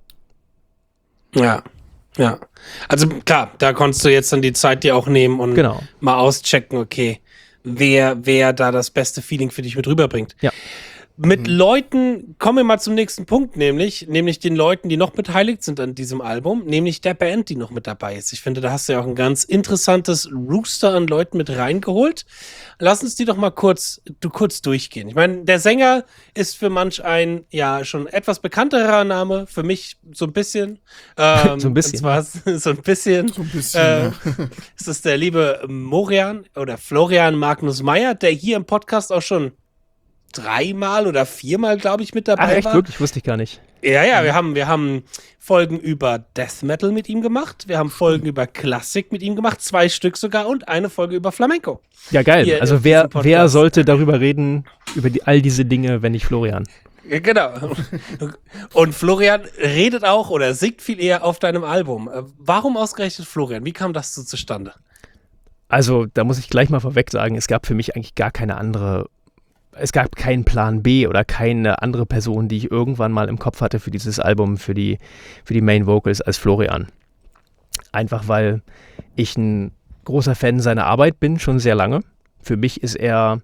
Ja, ja. Also klar, da konntest du jetzt dann die Zeit dir auch nehmen und Genau. mal auschecken, okay, wer, wer da das beste Feeling für dich mit rüberbringt. Ja. Mit Leuten, kommen wir mal zum nächsten Punkt, nämlich, nämlich den Leuten, die noch beteiligt sind an diesem Album, nämlich der Band, die noch mit dabei ist. Ich finde, da hast du ja auch ein ganz interessantes Rooster an Leuten mit reingeholt. Lass uns die doch mal kurz, du kurz durchgehen. Ich meine, der Sänger ist für manch ein, ja, schon etwas bekannterer Name, für mich so ein bisschen. Ähm, So ein bisschen. Und zwar so ein bisschen. So ein bisschen, Äh, ja. Es ist der liebe Morian oder Florian Magnus Meyer, der hier im Podcast auch schon dreimal oder viermal, glaube ich, mit dabei Ach echt, war. wirklich? Wusste ich gar nicht. Ja, ja, wir haben, wir haben Folgen über Death Metal mit ihm gemacht, wir haben Folgen über Klassik mit ihm gemacht, zwei Stück sogar und eine Folge über Flamenco. Ja, geil. Hier Also in wer, diesem Podcast. wer sollte darüber reden, über die, all diese Dinge, wenn nicht Florian? Ja, genau. Und Florian redet auch oder singt viel eher auf deinem Album. Äh, Warum ausgerechnet Florian? Wie kam das so zustande? Also da muss ich gleich mal vorweg sagen, es gab für mich eigentlich gar keine andere, es gab keinen Plan B oder keine andere Person, die ich irgendwann mal im Kopf hatte für dieses Album, für die, für die Main Vocals als Florian. Einfach weil ich ein großer Fan seiner Arbeit bin, schon sehr lange. Für mich ist er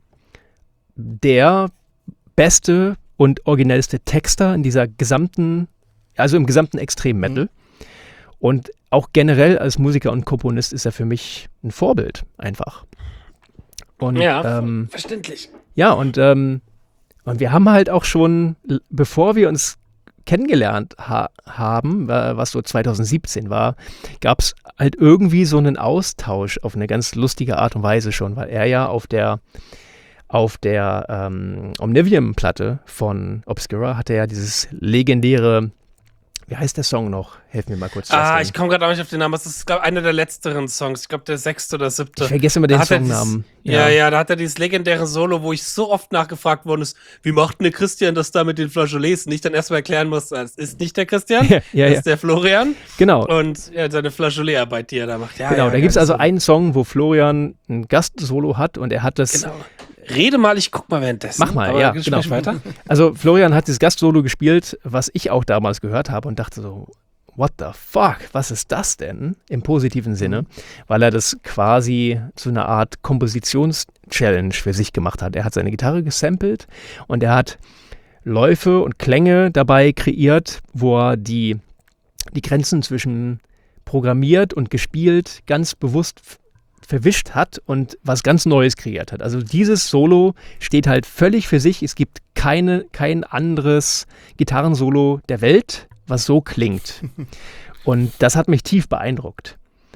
der beste und originellste Texter in dieser gesamten, also im gesamten Extrem-Metal. Und auch generell als Musiker und Komponist ist er für mich ein Vorbild, einfach. Und, ähm, verständlich. ja, und, ähm, und wir haben halt auch schon, l- bevor wir uns kennengelernt ha- haben, was so zwanzig siebzehn war, gab es halt irgendwie so einen Austausch auf eine ganz lustige Art und Weise schon, weil er ja auf der auf der ähm, Omnivium-Platte von Obscura hatte er ja dieses legendäre, wie heißt der Song noch? Helf mir mal kurz. Ah, Justin. ich komme gerade auch nicht auf den Namen. Das ist, glaube ich, einer der letzteren Songs. Ich glaube, der sechste oder siebte. Ich vergesse immer Da den hat er Songnamen. Dieses, ja. ja, ja, da hat er dieses legendäre Solo, wo ich so oft nachgefragt worden ist, wie macht denn der Christian das da mit den Flageolets? Und ich dann erstmal erklären muss, das ist nicht der Christian, ja, ja, das ja. ist der Florian. Genau. Und ja, seine Flageolet-Arbeit, die er da macht. Ja, genau, ja, da gibt es also so. einen Song, wo Florian ein Gastsolo hat und er hat das... Genau. Rede mal, ich guck mal währenddessen. Mach mal, aber ja, sprich genau. weiter. Also Florian hat das Gastsolo gespielt, was ich auch damals gehört habe und dachte so, what the fuck, was ist das denn? Im positiven Sinne, weil er das quasi zu einer Art Kompositions-Challenge für sich gemacht hat. Er hat seine Gitarre gesampelt und er hat Läufe und Klänge dabei kreiert, wo er die, die Grenzen zwischen programmiert und gespielt ganz bewusst f- verwischt hat und was ganz Neues kreiert hat. Also dieses Solo steht halt völlig für sich. Es gibt keine, kein anderes Gitarrensolo der Welt, was so klingt. Und das hat mich tief beeindruckt.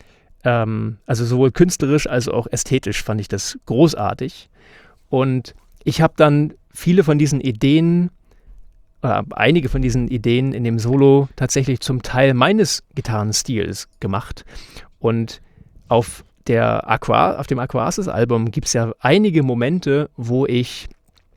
Ähm, also sowohl künstlerisch als auch ästhetisch fand ich das großartig. Und ich habe dann viele von diesen Ideen, äh, einige von diesen Ideen in dem Solo tatsächlich zum Teil meines Gitarrenstils gemacht. Und auf der Aqua, auf dem Aquasis-Album gibt es ja einige Momente, wo ich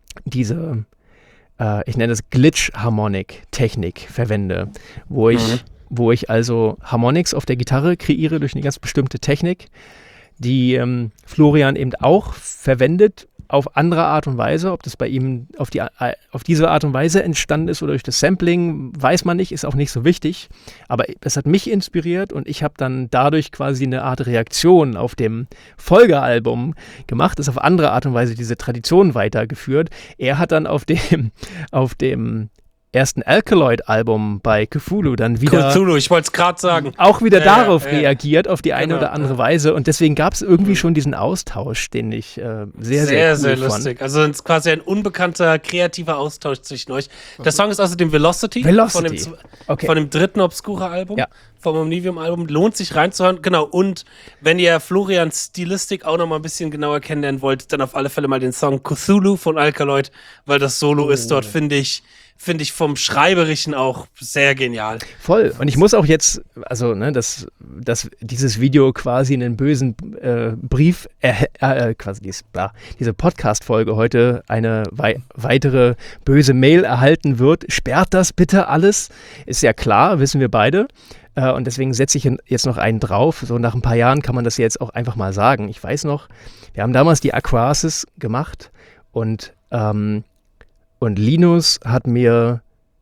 diese, äh, ich nenne es Glitch-Harmonic-Technik verwende, wo ich, mhm. wo ich also Harmonics auf der Gitarre kreiere durch eine ganz bestimmte Technik, die ähm, Florian eben auch verwendet auf andere Art und Weise. Ob das bei ihm auf, die, auf diese Art und Weise entstanden ist oder durch das Sampling, weiß man nicht, ist auch nicht so wichtig. Aber das hat mich inspiriert und ich habe dann dadurch quasi eine Art Reaktion auf dem Folgealbum gemacht, ist auf andere Art und Weise diese Tradition weitergeführt. Er hat dann auf dem, auf dem ersten Alkaloid-Album bei Cthulhu dann wieder Cthulhu, ich wollte es gerade sagen. Auch wieder ja, darauf ja, ja. reagiert, auf die eine genau, oder andere ja. Weise. Und deswegen gab es irgendwie schon diesen Austausch, den ich äh, sehr, sehr, sehr, cool sehr fand. lustig. Also es ist quasi ein unbekannter, kreativer Austausch zwischen euch. Der Song ist außerdem Velocity, Velocity. Von, dem, Okay. von dem dritten Obscura-Album, Ja. vom Omnivium-Album. Lohnt sich reinzuhören. Genau, und wenn ihr Florians Stilistik auch noch mal ein bisschen genauer kennenlernen wollt, dann auf alle Fälle mal den Song Cthulhu von Alkaloid, weil das Solo Oh. ist dort, finde ich, finde ich vom Schreiberischen auch sehr genial. Voll. Und ich muss auch jetzt, also, ne, dass, dass dieses Video quasi einen bösen äh, Brief, äh, äh, quasi dies, bla, diese Podcast-Folge heute eine wei- weitere böse Mail erhalten wird. Sperrt das bitte alles? Ist ja klar, wissen wir beide. Äh, und deswegen setze ich jetzt noch einen drauf. So nach ein paar Jahren kann man das jetzt auch einfach mal sagen. Ich weiß noch, wir haben damals die Aquasis gemacht und ähm, Und Linus hat mir,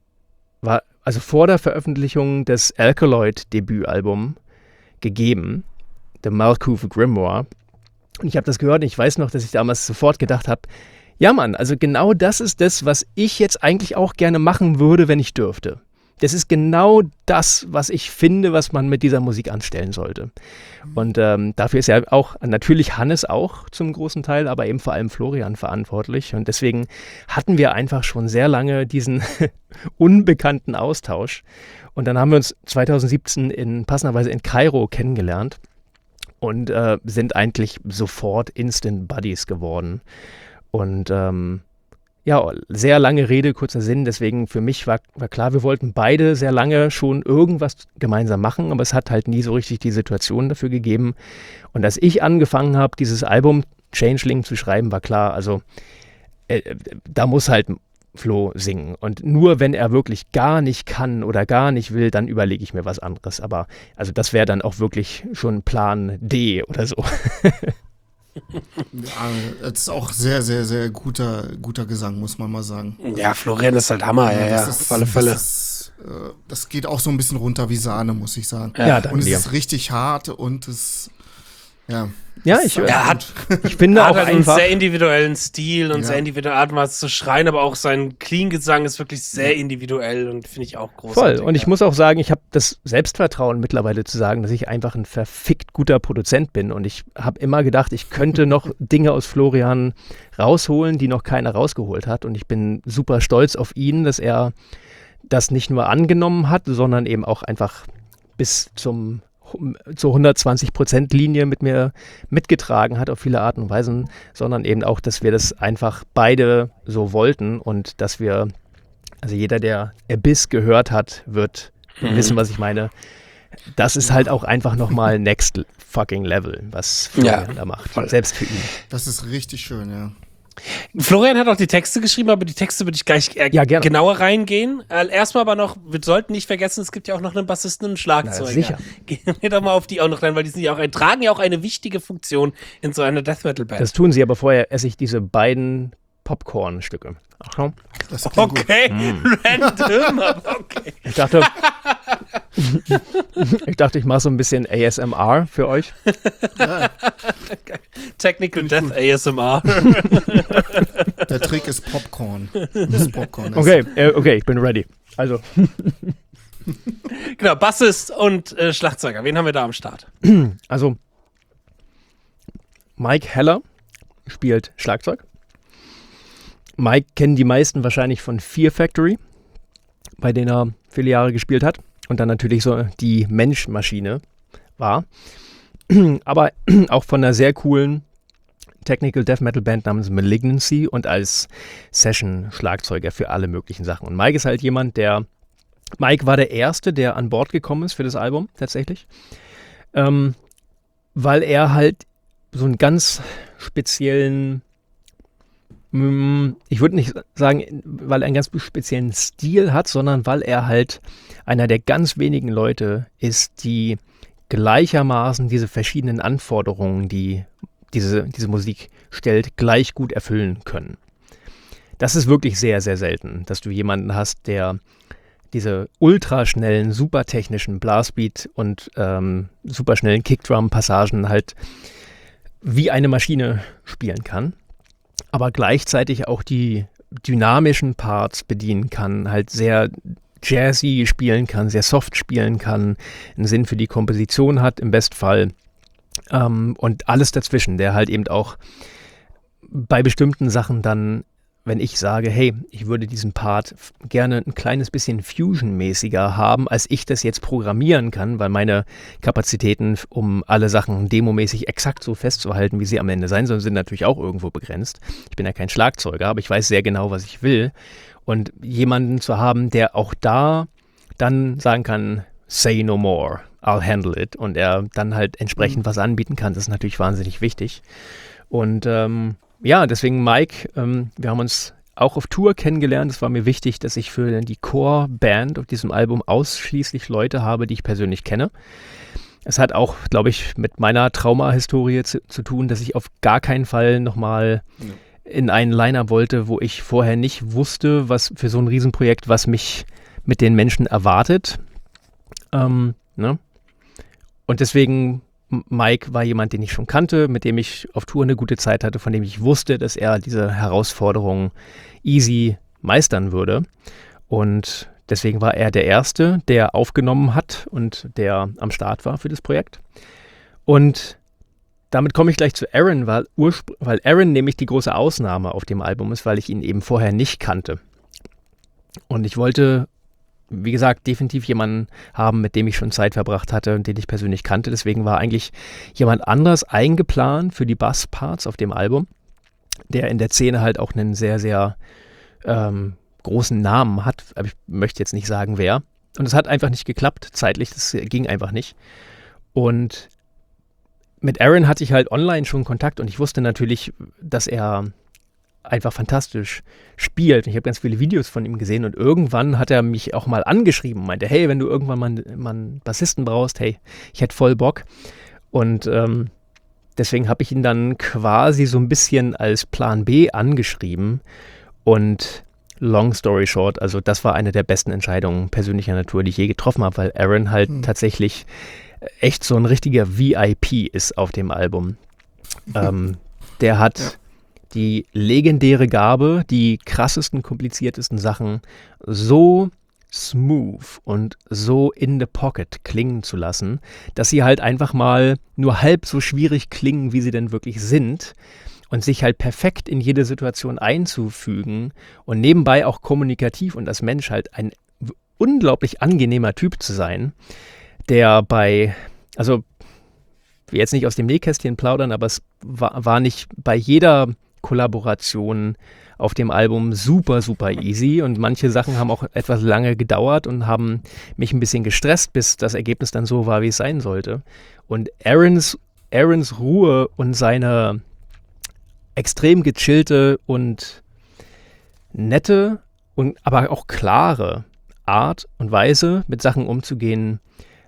war, also vor der Veröffentlichung des Alkaloid-Debütalbum gegeben, The Malkuth Grimoire. Und ich habe das gehört und ich weiß noch, dass ich damals sofort gedacht habe, ja Mann, also genau das ist das, was ich jetzt eigentlich auch gerne machen würde, wenn ich dürfte. Das ist genau das, was ich finde, was man mit dieser Musik anstellen sollte. Und ähm, dafür ist ja auch natürlich Hannes auch zum großen Teil, aber eben vor allem Florian verantwortlich. Und deswegen hatten wir einfach schon sehr lange diesen unbekannten Austausch. Und dann haben wir uns zwanzig siebzehn in passenderweise in Kairo kennengelernt und äh, sind eigentlich sofort Instant Buddies geworden. Und ähm, ja, sehr lange Rede, kurzer Sinn. Deswegen für mich war, war klar, wir wollten beide sehr lange schon irgendwas gemeinsam machen, aber es hat halt nie so richtig die Situation dafür gegeben. Und als ich angefangen habe, dieses Album Changeling zu schreiben, war klar, also äh, da muss halt Flo singen. Und nur wenn er wirklich gar nicht kann oder gar nicht will, dann überlege ich mir was anderes. Aber also das wäre dann auch wirklich schon Plan D oder so. Ja, das ist auch sehr, sehr, sehr guter, guter Gesang, muss man mal sagen. Ja, Florian ist halt Hammer, ja, ja, das ist, auf alle Fälle. Das, ist, äh, das geht auch so ein bisschen runter wie Sahne, muss ich sagen. Ja, danke und es dir. ist richtig hart und es, ja. Ja, es ich, ist halt Er hat, ich finde er auch hat halt einfach... einen sehr individuellen Stil und Ja. sehr individuelle Art, mal zu schreien, aber auch sein Clean-Gesang ist wirklich sehr individuell und finde ich auch Voll. großartig. Und ich ja. muss auch sagen, ich habe das Selbstvertrauen mittlerweile zu sagen, dass ich einfach ein verfickt guter Produzent bin. Und ich habe immer gedacht, ich könnte noch Dinge aus Florian rausholen, die noch keiner rausgeholt hat. Und ich bin super stolz auf ihn, dass er das nicht nur angenommen hat, sondern eben auch einfach bis zum zur hundertzwanzig Prozent Linie mit mir mitgetragen hat auf viele Arten und Weisen, sondern eben auch, dass wir das einfach beide so wollten und dass wir, also jeder, der Abyss gehört hat, wird mhm. wissen, was ich meine. Das ist halt auch einfach nochmal next fucking level, was Florian ja. da macht, selbst für ihn. Das ist richtig schön, ja. Florian hat auch die Texte geschrieben, aber die Texte würde ich gleich äh, ja, genauer reingehen. Äh, erstmal aber noch, wir sollten nicht vergessen, es gibt ja auch noch einen Bassisten und einen Schlagzeuger. Na, sicher. Gehen wir doch mal auf die auch noch rein, weil die sind ja auch ein, tragen ja auch eine wichtige Funktion in so einer Death Metal Band. Das tun sie, aber vorher esse ich diese beiden Popcorn-Stücke. Ach, das okay, mm. random, aber okay. Ich dachte, ich dachte, ich mache so ein bisschen A S M R für euch. Ja. Technical Death A S M R. Der Trick ist Popcorn. Das Popcorn ist. Okay, äh, okay, ich bin ready. Also. Genau, Bassist und äh, Schlagzeuger. Wen haben wir da am Start? Also, Mike Heller spielt Schlagzeug. Mike kennen die meisten wahrscheinlich von Fear Factory, bei denen er viele Jahre gespielt hat und dann natürlich so die Mensch-Maschine war. Aber auch von einer sehr coolen Technical Death Metal Band namens Malignancy und als Session-Schlagzeuger für alle möglichen Sachen. Und Mike ist halt jemand, der, Mike war der Erste, der an Bord gekommen ist für das Album tatsächlich, ähm, weil er halt so einen ganz speziellen, ich würde nicht sagen, weil er einen ganz speziellen Stil hat, sondern weil er halt einer der ganz wenigen Leute ist, die gleichermaßen diese verschiedenen Anforderungen, die diese, diese Musik stellt, gleich gut erfüllen können. Das ist wirklich sehr, sehr selten, dass du jemanden hast, der diese ultraschnellen, supertechnischen Blastbeat und ähm, superschnellen Kickdrum-Passagen halt wie eine Maschine spielen kann, aber gleichzeitig auch die dynamischen Parts bedienen kann, halt sehr jazzy spielen kann, sehr soft spielen kann, einen Sinn für die Komposition hat im Bestfall ähm, und alles dazwischen, der halt eben auch bei bestimmten Sachen dann, wenn ich sage, hey, ich würde diesen Part gerne ein kleines bisschen Fusion-mäßiger haben, als ich das jetzt programmieren kann, weil meine Kapazitäten, um alle Sachen demomäßig exakt so festzuhalten, wie sie am Ende sein sollen, sind natürlich auch irgendwo begrenzt. Ich bin ja kein Schlagzeuger, aber ich weiß sehr genau, was ich will. Und jemanden zu haben, der auch da dann sagen kann, say no more, I'll handle it. Und er dann halt entsprechend was anbieten kann, das ist natürlich wahnsinnig wichtig. Und ähm, ja, deswegen Mike, ähm, wir haben uns auch auf Tour kennengelernt. Es war mir wichtig, dass ich für die Core-Band auf diesem Album ausschließlich Leute habe, die ich persönlich kenne. Es hat auch, glaube ich, mit meiner Trauma-Historie zu, zu tun, dass ich auf gar keinen Fall nochmal ja. in einen Liner wollte, wo ich vorher nicht wusste, was für so ein Riesenprojekt, was mich mit den Menschen erwartet. Ähm, ne? Und deswegen Mike war jemand, den ich schon kannte, mit dem ich auf Tour eine gute Zeit hatte, von dem ich wusste, dass er diese Herausforderungen easy meistern würde. Und deswegen war er der Erste, der aufgenommen hat und der am Start war für das Projekt. Und damit komme ich gleich zu Aaron, weil, urspr- weil Aaron nämlich die große Ausnahme auf dem Album ist, weil ich ihn eben vorher nicht kannte. Und ich wollte, wie gesagt, definitiv jemanden haben, mit dem ich schon Zeit verbracht hatte und den ich persönlich kannte. Deswegen war eigentlich jemand anderes eingeplant für die Bassparts auf dem Album, der in der Szene halt auch einen sehr, sehr ähm, großen Namen hat. Aber ich möchte jetzt nicht sagen, wer. Und es hat einfach nicht geklappt, zeitlich. Das ging einfach nicht. Und mit Aaron hatte ich halt online schon Kontakt und ich wusste natürlich, dass er einfach fantastisch spielt. Ich habe ganz viele Videos von ihm gesehen und irgendwann hat er mich auch mal angeschrieben und meinte, hey, wenn du irgendwann mal, mal einen Bassisten brauchst, hey, ich hätte voll Bock. Und ähm, deswegen habe ich ihn dann quasi so ein bisschen als Plan B angeschrieben und long story short, also das war eine der besten Entscheidungen persönlicher Natur, die ich je getroffen habe, weil Aaron halt hm. tatsächlich echt so ein richtiger V I P ist auf dem Album. ähm, der hat ja. die legendäre Gabe, die krassesten, kompliziertesten Sachen so smooth und so in the pocket klingen zu lassen, dass sie halt einfach mal nur halb so schwierig klingen, wie sie denn wirklich sind und sich halt perfekt in jede Situation einzufügen und nebenbei auch kommunikativ und als Mensch halt ein unglaublich angenehmer Typ zu sein, der bei, also will jetzt nicht aus dem Nähkästchen plaudern, aber es war, war nicht bei jeder Kollaboration auf dem Album super, super easy und manche Sachen haben auch etwas lange gedauert und haben mich ein bisschen gestresst, bis das Ergebnis dann so war, wie es sein sollte. Und Aarons, Aarons Ruhe und seine extrem gechillte und nette und aber auch klare Art und Weise, mit Sachen umzugehen.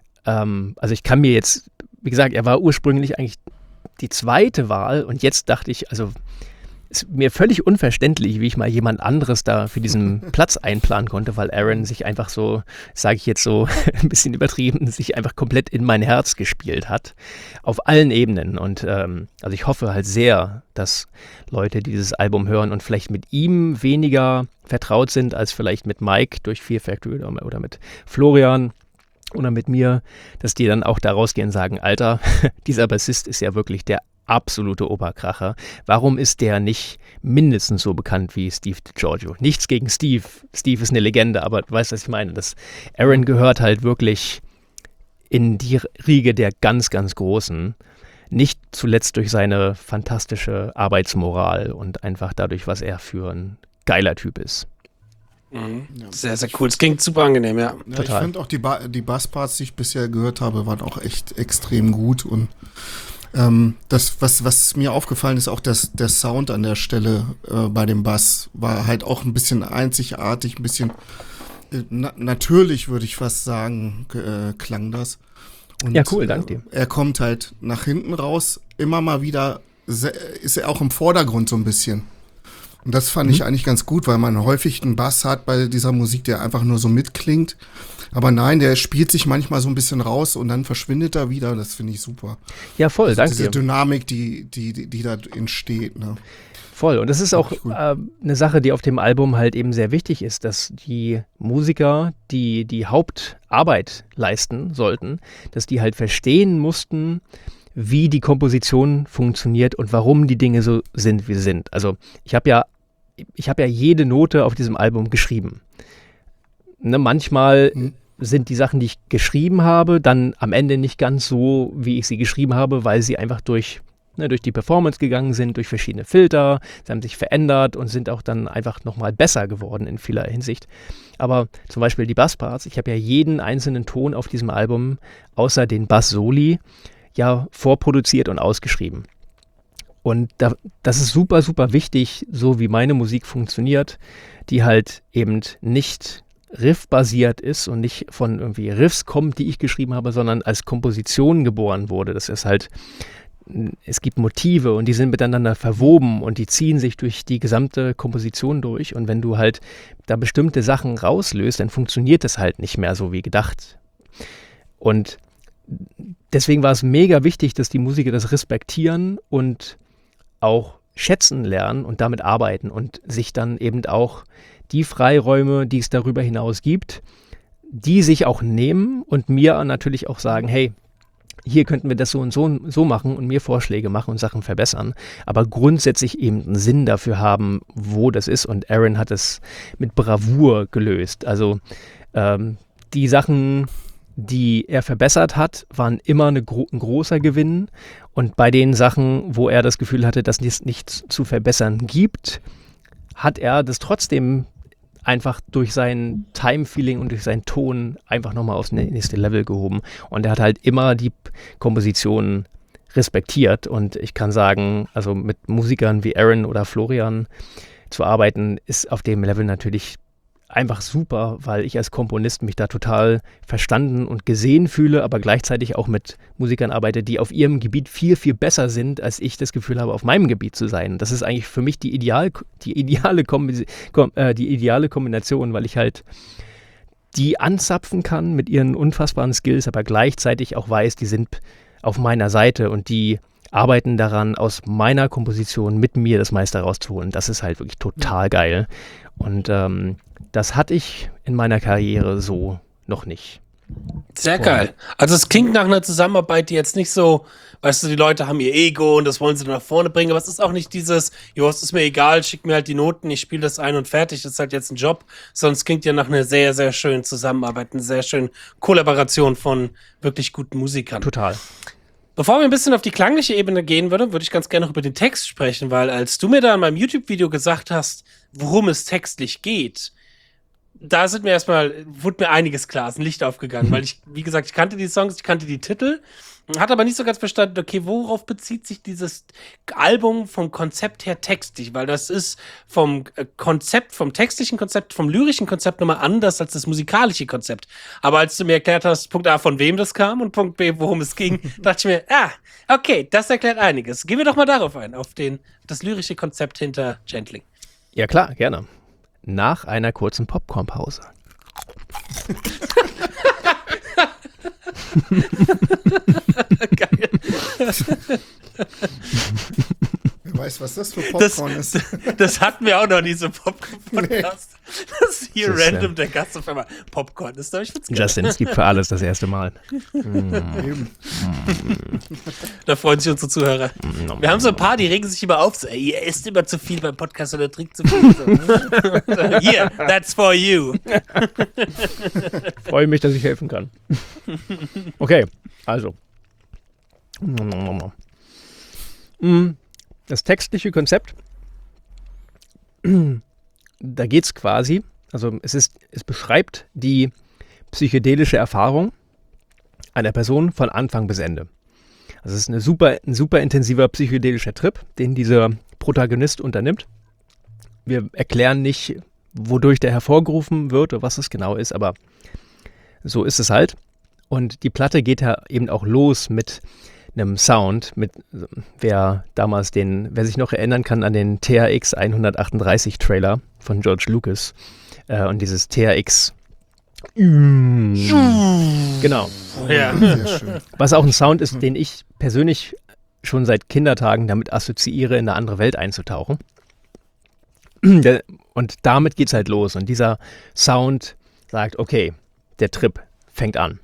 Ähm, also ich kann mir jetzt, wie gesagt, er war ursprünglich eigentlich die zweite Wahl und jetzt dachte ich, also ist mir völlig unverständlich, wie ich mal jemand anderes da für diesen Platz einplanen konnte, weil Aaron sich einfach so, sage ich jetzt so ein bisschen übertrieben, sich einfach komplett in mein Herz gespielt hat. Auf allen Ebenen. Und ähm, also ich hoffe halt sehr, dass Leute dieses Album hören und vielleicht mit ihm weniger vertraut sind, als vielleicht mit Mike durch Fear Factory oder, oder mit Florian oder mit mir, dass die dann auch da rausgehen und sagen, Alter, dieser Bassist ist ja wirklich der absolute Oberkracher. Warum ist der nicht mindestens so bekannt wie Steve DiGiorgio? Nichts gegen Steve. Steve ist eine Legende, aber du weißt, was ich meine. Das Aaron gehört halt wirklich in die Riege der ganz, ganz Großen. Nicht zuletzt durch seine fantastische Arbeitsmoral und einfach dadurch, was er für ein geiler Typ ist. Mhm. Sehr, sehr cool. Es klingt super angenehm, ja. Ja, Total. ich finde auch die, ba- die Bassparts, die ich bisher gehört habe, waren auch echt extrem gut und Ähm, das, was, was mir aufgefallen ist, auch dass der Sound an der Stelle äh, bei dem Bass war halt auch ein bisschen einzigartig, ein bisschen äh, na- natürlich, würde ich fast sagen, g- äh, klang das. Und, Ja, cool, danke dir. Äh, er kommt halt nach hinten raus, immer mal wieder se- ist er auch im Vordergrund so ein bisschen. Und das fand Mhm. ich eigentlich ganz gut, weil man häufig einen Bass hat bei dieser Musik, der einfach nur so mitklingt. Aber nein, der spielt sich manchmal so ein bisschen raus und dann verschwindet er wieder. Das finde ich super. Ja, voll, danke Diese dir. Dynamik, die, die, die, die da entsteht. Ne? Voll. Und das ist auch Richtig gut. äh, eine Sache, die auf dem Album halt eben sehr wichtig ist, dass die Musiker, die die Hauptarbeit leisten sollten, dass die halt verstehen mussten, wie die Komposition funktioniert und warum die Dinge so sind, wie sie sind. Also ich habe ja, ich habe ja jede Note auf diesem Album geschrieben. Ne, manchmal Mhm. sind die Sachen, die ich geschrieben habe, dann am Ende nicht ganz so, wie ich sie geschrieben habe, weil sie einfach durch, ne, durch die Performance gegangen sind, durch verschiedene Filter, sie haben sich verändert und sind auch dann einfach nochmal besser geworden in vieler Hinsicht. Aber zum Beispiel die Bassparts, ich habe ja jeden einzelnen Ton auf diesem Album, außer den Bass-Soli, ja vorproduziert und ausgeschrieben. Und da, das ist super, super wichtig, so wie meine Musik funktioniert, die halt eben nicht riffbasiert ist und nicht von irgendwie Riffs kommt, die ich geschrieben habe, sondern als Komposition geboren wurde. Das ist halt, es gibt Motive und die sind miteinander verwoben und die ziehen sich durch die gesamte Komposition durch. Und wenn du halt da bestimmte Sachen rauslöst, dann funktioniert das halt nicht mehr so wie gedacht. Und deswegen war es mega wichtig, dass die Musiker das respektieren und auch schätzen lernen und damit arbeiten und sich dann eben auch die Freiräume, die es darüber hinaus gibt, die sich auch nehmen und mir natürlich auch sagen, hey, hier könnten wir das so und so, so machen und mir Vorschläge machen und Sachen verbessern, aber grundsätzlich eben einen Sinn dafür haben, wo das ist. Und Aaron hat es mit Bravour gelöst. Also ähm, die Sachen, die er verbessert hat, waren immer eine gro- ein großer Gewinn. Und bei den Sachen, wo er das Gefühl hatte, dass es nichts zu verbessern gibt, hat er das trotzdem einfach durch sein Time-Feeling und durch seinen Ton einfach nochmal aufs nächste Level gehoben. Und er hat halt immer die Kompositionen respektiert. Und ich kann sagen, also mit Musikern wie Aaron oder Florian zu arbeiten, ist auf dem Level natürlich einfach super, weil ich als Komponist mich da total verstanden und gesehen fühle, aber gleichzeitig auch mit Musikern arbeite, die auf ihrem Gebiet viel, viel besser sind, als ich das Gefühl habe, auf meinem Gebiet zu sein. Das ist eigentlich für mich die, Ideal, die, ideale, Kombi- Kom- äh, die ideale Kombination, weil ich halt die anzapfen kann mit ihren unfassbaren Skills, aber gleichzeitig auch weiß, die sind auf meiner Seite und die arbeiten daran, aus meiner Komposition mit mir das meiste rauszuholen. Das ist halt wirklich total geil. Und ähm, das hatte ich in meiner Karriere so noch nicht. Sehr geil. Also es klingt nach einer Zusammenarbeit, die jetzt nicht so, weißt du, die Leute haben ihr Ego und das wollen sie nach vorne bringen, aber es ist auch nicht dieses, jo, es ist mir egal, schick mir halt die Noten, ich spiele das ein und fertig, das ist halt jetzt ein Job, sondern es klingt ja nach einer sehr, sehr schönen Zusammenarbeit, einer sehr schönen Kollaboration von wirklich guten Musikern. Total. Bevor wir ein bisschen auf die klangliche Ebene gehen würden, würde ich ganz gerne noch über den Text sprechen, weil als du mir da in meinem YouTube-Video gesagt hast, worum es textlich geht, da sind mir erstmal, wurde mir einiges klar, ist ein Licht aufgegangen, weil ich, wie gesagt, ich kannte die Songs, ich kannte die Titel, hatte aber nicht so ganz verstanden, okay, worauf bezieht sich dieses Album vom Konzept her textlich, weil das ist vom Konzept, vom textlichen Konzept, vom lyrischen Konzept nochmal anders als das musikalische Konzept. Aber als du mir erklärt hast, Punkt A, von wem das kam und Punkt B, worum es ging, dachte ich mir, ah, okay, das erklärt einiges. Gehen wir doch mal darauf ein, auf den, das lyrische Konzept hinter Gentling. Ja klar, gerne. Nach einer kurzen Popcornpause. Geil. Wer weiß, was das für Popcorn das, ist. Das hatten wir auch noch nie so im Popcorn-Podcast. Nee. Das ist hier das ist, random äh, der Gast auf einmal Popcorn ist. Da ich Justin, es gibt für alles das erste Mal. Eben. Da freuen sich unsere Zuhörer. Wir haben so ein paar, die regen sich immer auf. So, ey, ihr isst immer zu viel beim Podcast oder trinkt zu viel. So. Here, that's for you. Freue mich, dass ich helfen kann. Okay, also. Das textliche Konzept, da geht es quasi, also es ist, es beschreibt die psychedelische Erfahrung einer Person von Anfang bis Ende. Also es ist eine super, ein super intensiver psychedelischer Trip, den dieser Protagonist unternimmt. Wir erklären nicht, wodurch der hervorgerufen wird oder was es genau ist, aber so ist es halt. Und die Platte geht ja eben auch los mit einem Sound, mit wer damals den, wer sich noch erinnern kann an den T H X hundertachtunddreißig Trailer von George Lucas äh, und dieses T H X mm, genau. Ja. Sehr schön. Was auch ein Sound ist, den ich persönlich schon seit Kindertagen damit assoziiere, in eine andere Welt einzutauchen. Und damit geht's halt los. Und dieser Sound sagt, okay, der Trip fängt an.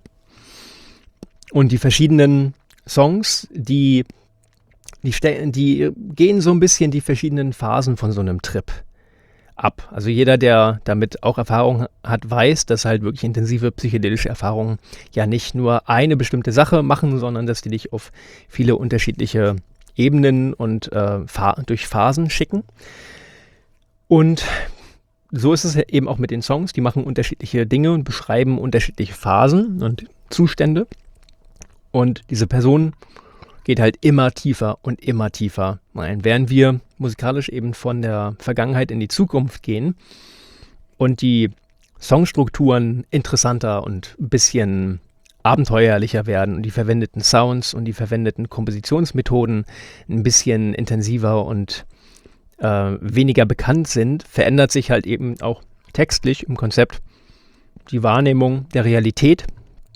Und die verschiedenen Songs, die, die, die gehen so ein bisschen die verschiedenen Phasen von so einem Trip ab. Also jeder, der damit auch Erfahrung hat, weiß, dass halt wirklich intensive psychedelische Erfahrungen ja nicht nur eine bestimmte Sache machen, sondern dass die dich auf viele unterschiedliche Ebenen und äh, durch Phasen schicken. Und so ist es eben auch mit den Songs. Die machen unterschiedliche Dinge und beschreiben unterschiedliche Phasen und Zustände. Und diese Person geht halt immer tiefer und immer tiefer rein. Während wir musikalisch eben von der Vergangenheit in die Zukunft gehen und die Songstrukturen interessanter und ein bisschen abenteuerlicher werden und die verwendeten Sounds und die verwendeten Kompositionsmethoden ein bisschen intensiver und äh, weniger bekannt sind, verändert sich halt eben auch textlich im Konzept die Wahrnehmung der Realität.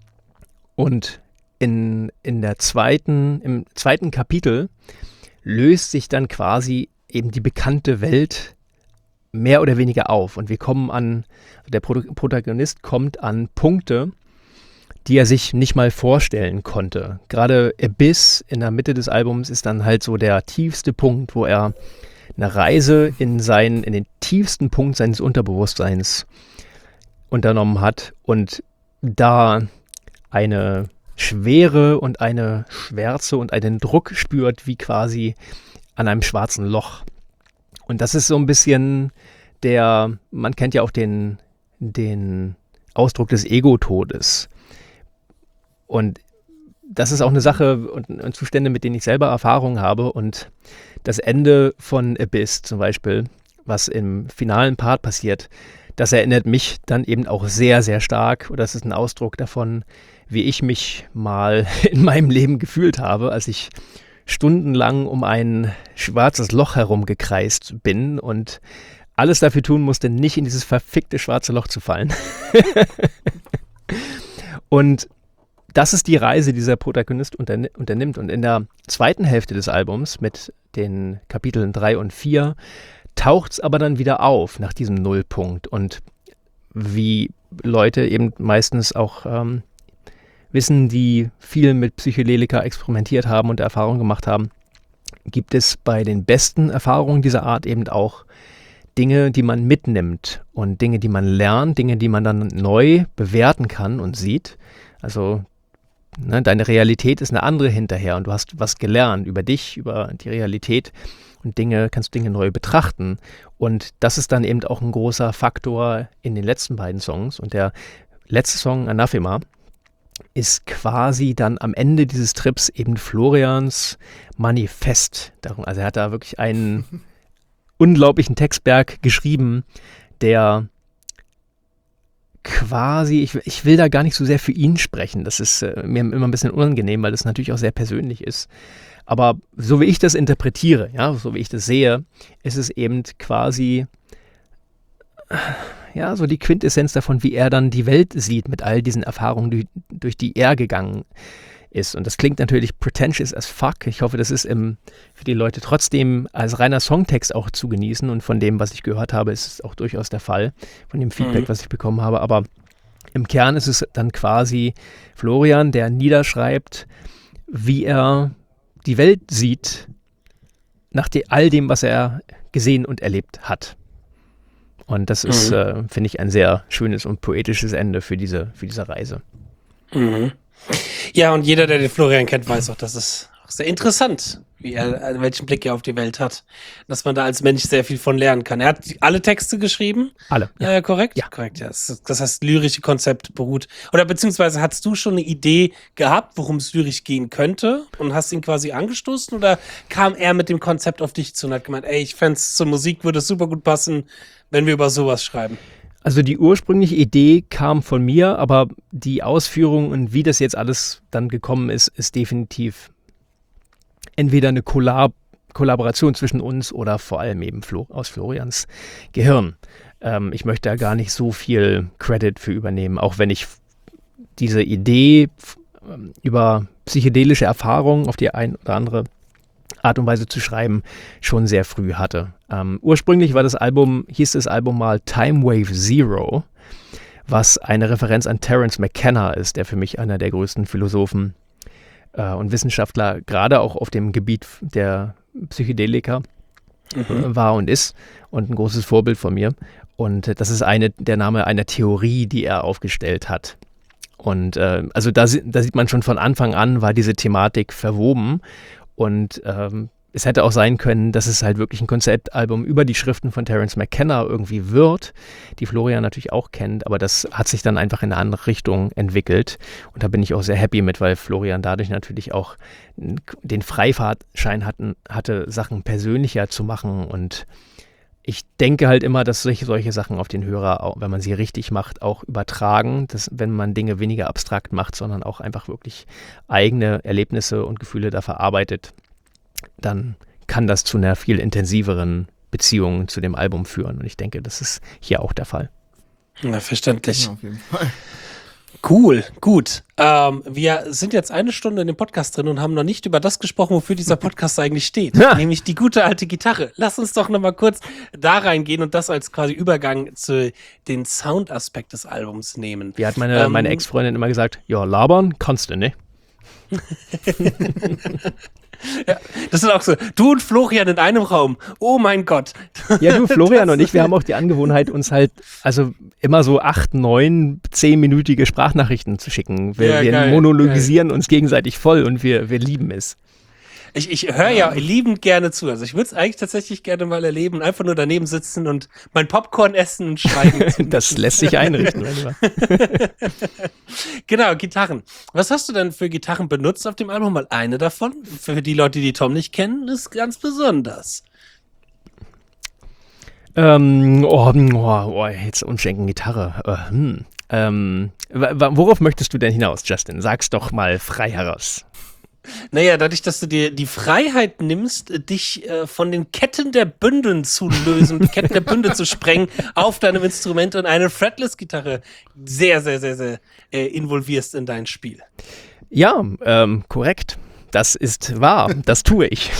Und in, in der zweiten, im zweiten Kapitel löst sich dann quasi eben die bekannte Welt mehr oder weniger auf. Und wir kommen an, der Pro- Protagonist kommt an Punkte, die er sich nicht mal vorstellen konnte. Gerade Abyss in der Mitte des Albums ist dann halt so der tiefste Punkt, wo er eine Reise in, sein, in den tiefsten Punkt seines Unterbewusstseins unternommen hat und da eine Schwere und eine Schwärze und einen Druck spürt, wie quasi an einem schwarzen Loch. Und das ist so ein bisschen der, man kennt ja auch den, den Ausdruck des Ego-Todes. Und das ist auch eine Sache und, und Zustände, mit denen ich selber Erfahrung habe. Und das Ende von Abyss zum Beispiel, was im finalen Part passiert, das erinnert mich dann eben auch sehr, sehr stark, oder das ist ein Ausdruck davon, wie ich mich mal in meinem Leben gefühlt habe, als ich stundenlang um ein schwarzes Loch herumgekreist bin und alles dafür tun musste, nicht in dieses verfickte schwarze Loch zu fallen. Und das ist die Reise, die dieser Protagonist untern- unternimmt. Und in der zweiten Hälfte des Albums mit den Kapiteln drei und vier taucht es aber dann wieder auf nach diesem Nullpunkt. Und wie Leute eben meistens auch ähm, wissen, die viel mit Psychedelika experimentiert haben und Erfahrungen gemacht haben, gibt es bei den besten Erfahrungen dieser Art eben auch Dinge, die man mitnimmt und Dinge, die man lernt, Dinge, die man dann neu bewerten kann und sieht. Also ne, deine Realität ist eine andere hinterher und du hast was gelernt über dich, über die Realität und Dinge, kannst Dinge neu betrachten. Und das ist dann eben auch ein großer Faktor in den letzten beiden Songs. Und der letzte Song, Anathema, ist quasi dann am Ende dieses Trips eben Florians Manifest. Also er hat da wirklich einen unglaublichen Textberg geschrieben, der quasi, ich, ich will da gar nicht so sehr für ihn sprechen, das ist äh, mir immer ein bisschen unangenehm, weil das natürlich auch sehr persönlich ist, aber so wie ich das interpretiere, ja, so wie ich das sehe, ist es eben quasi ja, so die Quintessenz davon, wie er dann die Welt sieht mit all diesen Erfahrungen, die, durch die er gegangen ist. Und das klingt natürlich pretentious as fuck. Ich hoffe, das ist im, für die Leute trotzdem als reiner Songtext auch zu genießen. Und von dem, was ich gehört habe, ist es auch durchaus der Fall, von dem Feedback, mhm. was ich bekommen habe. Aber im Kern ist es dann quasi Florian, der niederschreibt, wie er die Welt sieht, nach de- all dem, was er gesehen und erlebt hat. Und das ist, mhm. äh, finde ich, ein sehr schönes und poetisches Ende für diese, für diese Reise. Mhm. Ja, und jeder, der den Florian kennt, weiß auch, dass es auch sehr interessant, wie er, welchen Blick er auf die Welt hat. Dass man da als Mensch sehr viel von lernen kann. Er hat alle Texte geschrieben. Alle. Ja, äh, korrekt? Ja. Korrekt, ja. Das, das heißt, lyrische Konzept beruht. Oder beziehungsweise hast du schon eine Idee gehabt, worum es lyrisch gehen könnte und hast ihn quasi angestoßen? Oder kam er mit dem Konzept auf dich zu und hat gemeint, ey, ich fände es zur Musik, würde es super gut passen, wenn wir über sowas schreiben? Also die ursprüngliche Idee kam von mir, aber die Ausführung und wie das jetzt alles dann gekommen ist, ist definitiv entweder eine Kollab- Kollaboration zwischen uns oder vor allem eben Flo- aus Florians Gehirn. Ähm, ich möchte da gar nicht so viel Credit für übernehmen, auch wenn ich diese Idee f- über psychedelische Erfahrungen auf die ein oder andere Art und Weise zu schreiben, schon sehr früh hatte. Ähm, ursprünglich war das Album, hieß das Album mal Time Wave Zero, was eine Referenz an Terence McKenna ist, der für mich einer der größten Philosophen äh, und Wissenschaftler, gerade auch auf dem Gebiet der Psychedelika mhm. äh, war und ist und ein großes Vorbild von mir. Und äh, das ist eine, der Name einer Theorie, die er aufgestellt hat. Und äh, also da, da sieht man schon von Anfang an, war diese Thematik verwoben. Und ähm, es hätte auch sein können, dass es halt wirklich ein Konzeptalbum über die Schriften von Terence McKenna irgendwie wird, die Florian natürlich auch kennt, aber das hat sich dann einfach in eine andere Richtung entwickelt. Und da bin ich auch sehr happy mit, weil Florian dadurch natürlich auch den Freifahrtschein hatten, hatte, Sachen persönlicher zu machen. Und ich denke halt immer, dass solche, solche Sachen auf den Hörer, auch, wenn man sie richtig macht, auch übertragen, dass, wenn man Dinge weniger abstrakt macht, sondern auch einfach wirklich eigene Erlebnisse und Gefühle da verarbeitet, dann kann das zu einer viel intensiveren Beziehung zu dem Album führen. Und ich denke, das ist hier auch der Fall. Ja, verständlich. Ja, auf jeden Fall. Cool, gut. Ähm, wir sind jetzt eine Stunde in dem Podcast drin und haben noch nicht über das gesprochen, wofür dieser Podcast eigentlich steht. Ja. Nämlich die gute alte Gitarre. Lass uns doch noch mal kurz da reingehen und das als quasi Übergang zu den Soundaspekt des Albums nehmen. Wie hat meine, ähm, meine Ex-Freundin immer gesagt, ja, labern kannst du, ne? Ja, das ist auch so. Du und Florian in einem Raum. Oh mein Gott. Ja, du, Florian und ich, wir haben auch die Angewohnheit, uns halt also immer so acht, neun, zehnminütige Sprachnachrichten zu schicken. Wir, ja, wir geil, monologisieren geil. uns gegenseitig voll und wir, wir lieben es. Ich, ich höre ja liebend gerne zu. Also ich würde es eigentlich tatsächlich gerne mal erleben, einfach nur daneben sitzen und mein Popcorn essen und schweigen. Das lässt sich einrichten. Genau, Gitarren. Was hast du denn für Gitarren benutzt auf dem Album? Mal eine davon. Für die Leute, die Tom nicht kennen, ist ganz besonders. Ähm, oh, oh, oh, jetzt umschenken Gitarre. Uh, hm. ähm, worauf möchtest du denn hinaus, Justin? Sag's doch mal frei heraus. Naja, dadurch, dass du dir die Freiheit nimmst, dich äh, von den Ketten der Bünden zu lösen, die Ketten der Bünde zu sprengen auf deinem Instrument und eine Fretless-Gitarre sehr, sehr, sehr, sehr äh, involvierst in dein Spiel. Ja, ähm, korrekt. Das ist wahr. Das tue ich.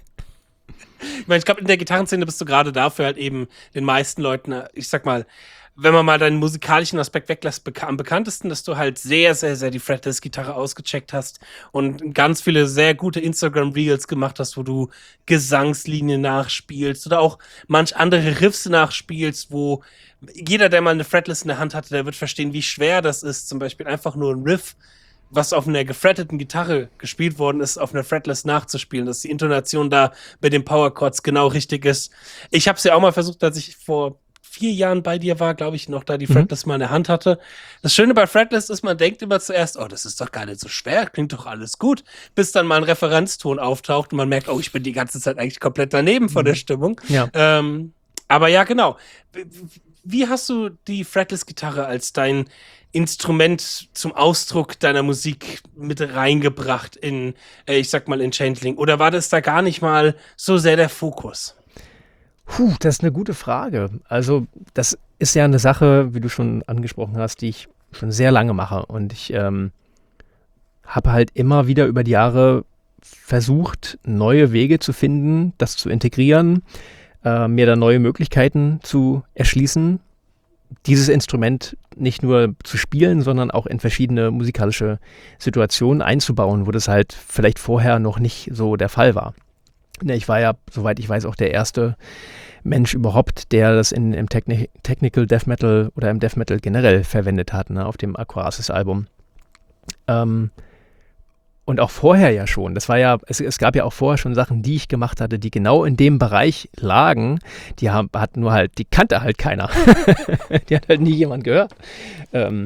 Ich meine, ich glaube, in der Gitarrenszene bist du gerade dafür halt eben den meisten Leuten, ich sag mal, wenn man mal deinen musikalischen Aspekt weglässt, beka- am bekanntesten, dass du halt sehr, sehr, sehr die Fretless-Gitarre ausgecheckt hast und ganz viele sehr gute Instagram-Reels gemacht hast, wo du Gesangslinien nachspielst oder auch manch andere Riffs nachspielst, wo jeder, der mal eine Fretless in der Hand hatte, der wird verstehen, wie schwer das ist, zum Beispiel einfach nur ein Riff, was auf einer gefretteten Gitarre gespielt worden ist, auf einer Fretless nachzuspielen, dass die Intonation da bei den Power Chords genau richtig ist. Ich habe es ja auch mal versucht, als ich vor vier Jahren bei dir war, glaube ich, noch da die Fretless mhm. mal in der Hand hatte. Das Schöne bei Fretless ist, man denkt immer zuerst, oh, das ist doch gar nicht so schwer, klingt doch alles gut, bis dann mal ein Referenzton auftaucht und man merkt, oh, ich bin die ganze Zeit eigentlich komplett daneben mhm. von der Stimmung. Ja. Ähm, aber ja, genau. Wie hast du die Fretless-Gitarre als dein Instrument zum Ausdruck deiner Musik mit reingebracht in, äh, ich sag mal, in Changeling? Oder war das da gar nicht mal so sehr der Fokus? Puh, das ist eine gute Frage. Also das ist ja eine Sache, wie du schon angesprochen hast, die ich schon sehr lange mache. Und ich ähm, habe halt immer wieder über die Jahre versucht, neue Wege zu finden, das zu integrieren, äh, mir da neue Möglichkeiten zu erschließen, dieses Instrument nicht nur zu spielen, sondern auch in verschiedene musikalische Situationen einzubauen, wo das halt vielleicht vorher noch nicht so der Fall war. Ich war ja, soweit ich weiß, auch der erste Mensch überhaupt, der das in, im Techni- Technical Death Metal oder im Death Metal generell verwendet hat, ne, auf dem Aquasis-Album. Ähm, und auch vorher ja schon. Das war ja, es, es gab ja auch vorher schon Sachen, die ich gemacht hatte, die genau in dem Bereich lagen. Die haben, hat nur halt, die kannte halt keiner. Die hat halt nie jemand gehört. Ähm,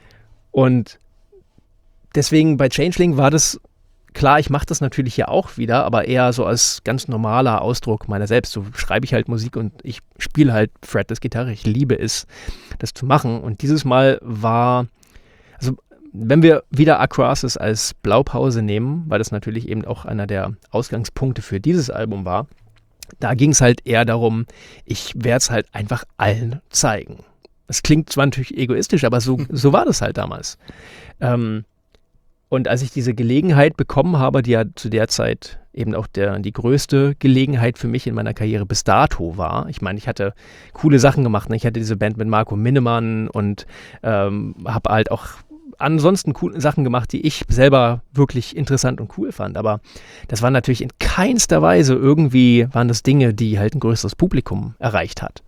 und deswegen bei Changeling war das klar, ich mache das natürlich ja auch wieder, aber eher so als ganz normaler Ausdruck meiner selbst. So schreibe ich halt Musik und ich spiele halt Fretless Gitarre. Ich liebe es, das zu machen. Und dieses Mal war, also wenn wir wieder Aquasis als Blaupause nehmen, weil das natürlich eben auch einer der Ausgangspunkte für dieses Album war, da ging es halt eher darum, ich werde es halt einfach allen zeigen. Es klingt zwar natürlich egoistisch, aber so, so war das halt damals. Ähm, Und als ich diese Gelegenheit bekommen habe, die ja zu der Zeit eben auch der, die größte Gelegenheit für mich in meiner Karriere bis dato war. Ich meine, ich hatte coole Sachen gemacht. Ne? Ich hatte diese Band mit Marco Minnemann und ähm, habe halt auch ansonsten coole Sachen gemacht, die ich selber wirklich interessant und cool fand. Aber das war natürlich in keinster Weise irgendwie, waren das Dinge, die halt ein größeres Publikum erreicht hat.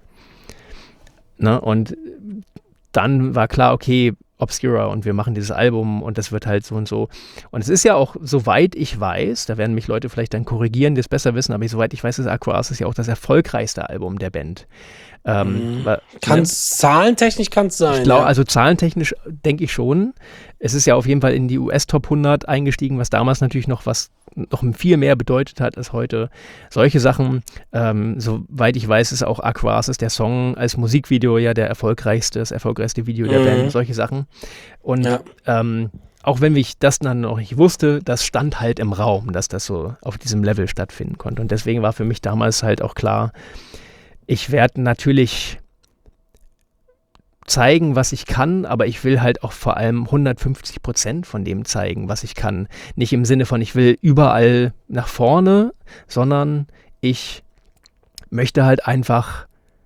Ne? Und dann war klar, okay, Obscura und wir machen dieses Album und das wird halt so und so. Und es ist ja auch, soweit ich weiß, da werden mich Leute vielleicht dann korrigieren, die es besser wissen, aber soweit ich weiß, ist Aquasis ja auch das erfolgreichste Album der Band. Ähm, mhm. Kann es zahlentechnisch kann es sein. Ich glaube, ja. also zahlentechnisch denke ich schon. Es ist ja auf jeden Fall in die U S-Top hundert eingestiegen, was damals natürlich noch was noch viel mehr bedeutet hat als heute. Solche Sachen, ähm, soweit ich weiß, ist auch Aquasis der Song als Musikvideo ja der erfolgreichste, das erfolgreichste Video der mhm. Band, solche Sachen. Und ja. ähm, auch wenn ich das dann noch nicht wusste, das stand halt im Raum, dass das so auf diesem Level stattfinden konnte. Und deswegen war für mich damals halt auch klar, ich werde natürlich zeigen, was ich kann, aber ich will halt auch vor allem hundertfünfzig Prozent von dem zeigen, was ich kann. Nicht im Sinne von, ich will überall nach vorne, sondern ich möchte halt einfach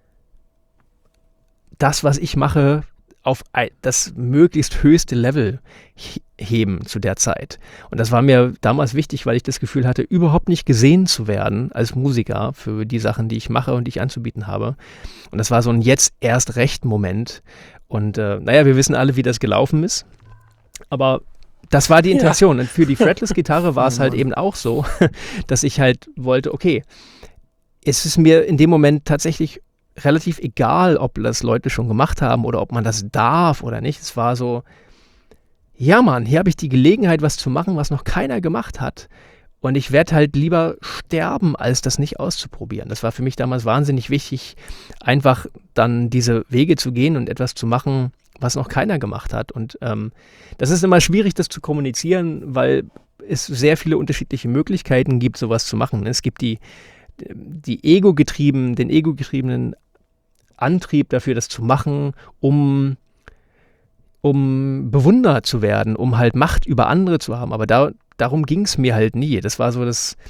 das, was ich mache, auf das möglichst höchste Level heben zu der Zeit. Und das war mir damals wichtig, weil ich das Gefühl hatte, überhaupt nicht gesehen zu werden als Musiker für die Sachen, die ich mache und die ich anzubieten habe. Und das war so ein jetzt erst recht Moment. Und äh, naja, wir wissen alle, wie das gelaufen ist. Aber das war die Intention. Ja. Und für die Fretless-Gitarre war es halt eben auch so, dass ich halt wollte, okay, es ist mir in dem Moment tatsächlich relativ egal, ob das Leute schon gemacht haben oder ob man das darf oder nicht. Es war so, ja Mann, hier habe ich die Gelegenheit, was zu machen, was noch keiner gemacht hat. Und ich werde halt lieber sterben, als das nicht auszuprobieren. Das war für mich damals wahnsinnig wichtig, einfach dann diese Wege zu gehen und etwas zu machen, was noch keiner gemacht hat. Und ähm, das ist immer schwierig, das zu kommunizieren, weil es sehr viele unterschiedliche Möglichkeiten gibt, sowas zu machen. Es gibt die, die Ego-getrieben, den ego-getriebenen Antrieb dafür, das zu machen, um, um bewundert zu werden, um halt Macht über andere zu haben. Aber da, darum ging es mir halt nie. Das war so das,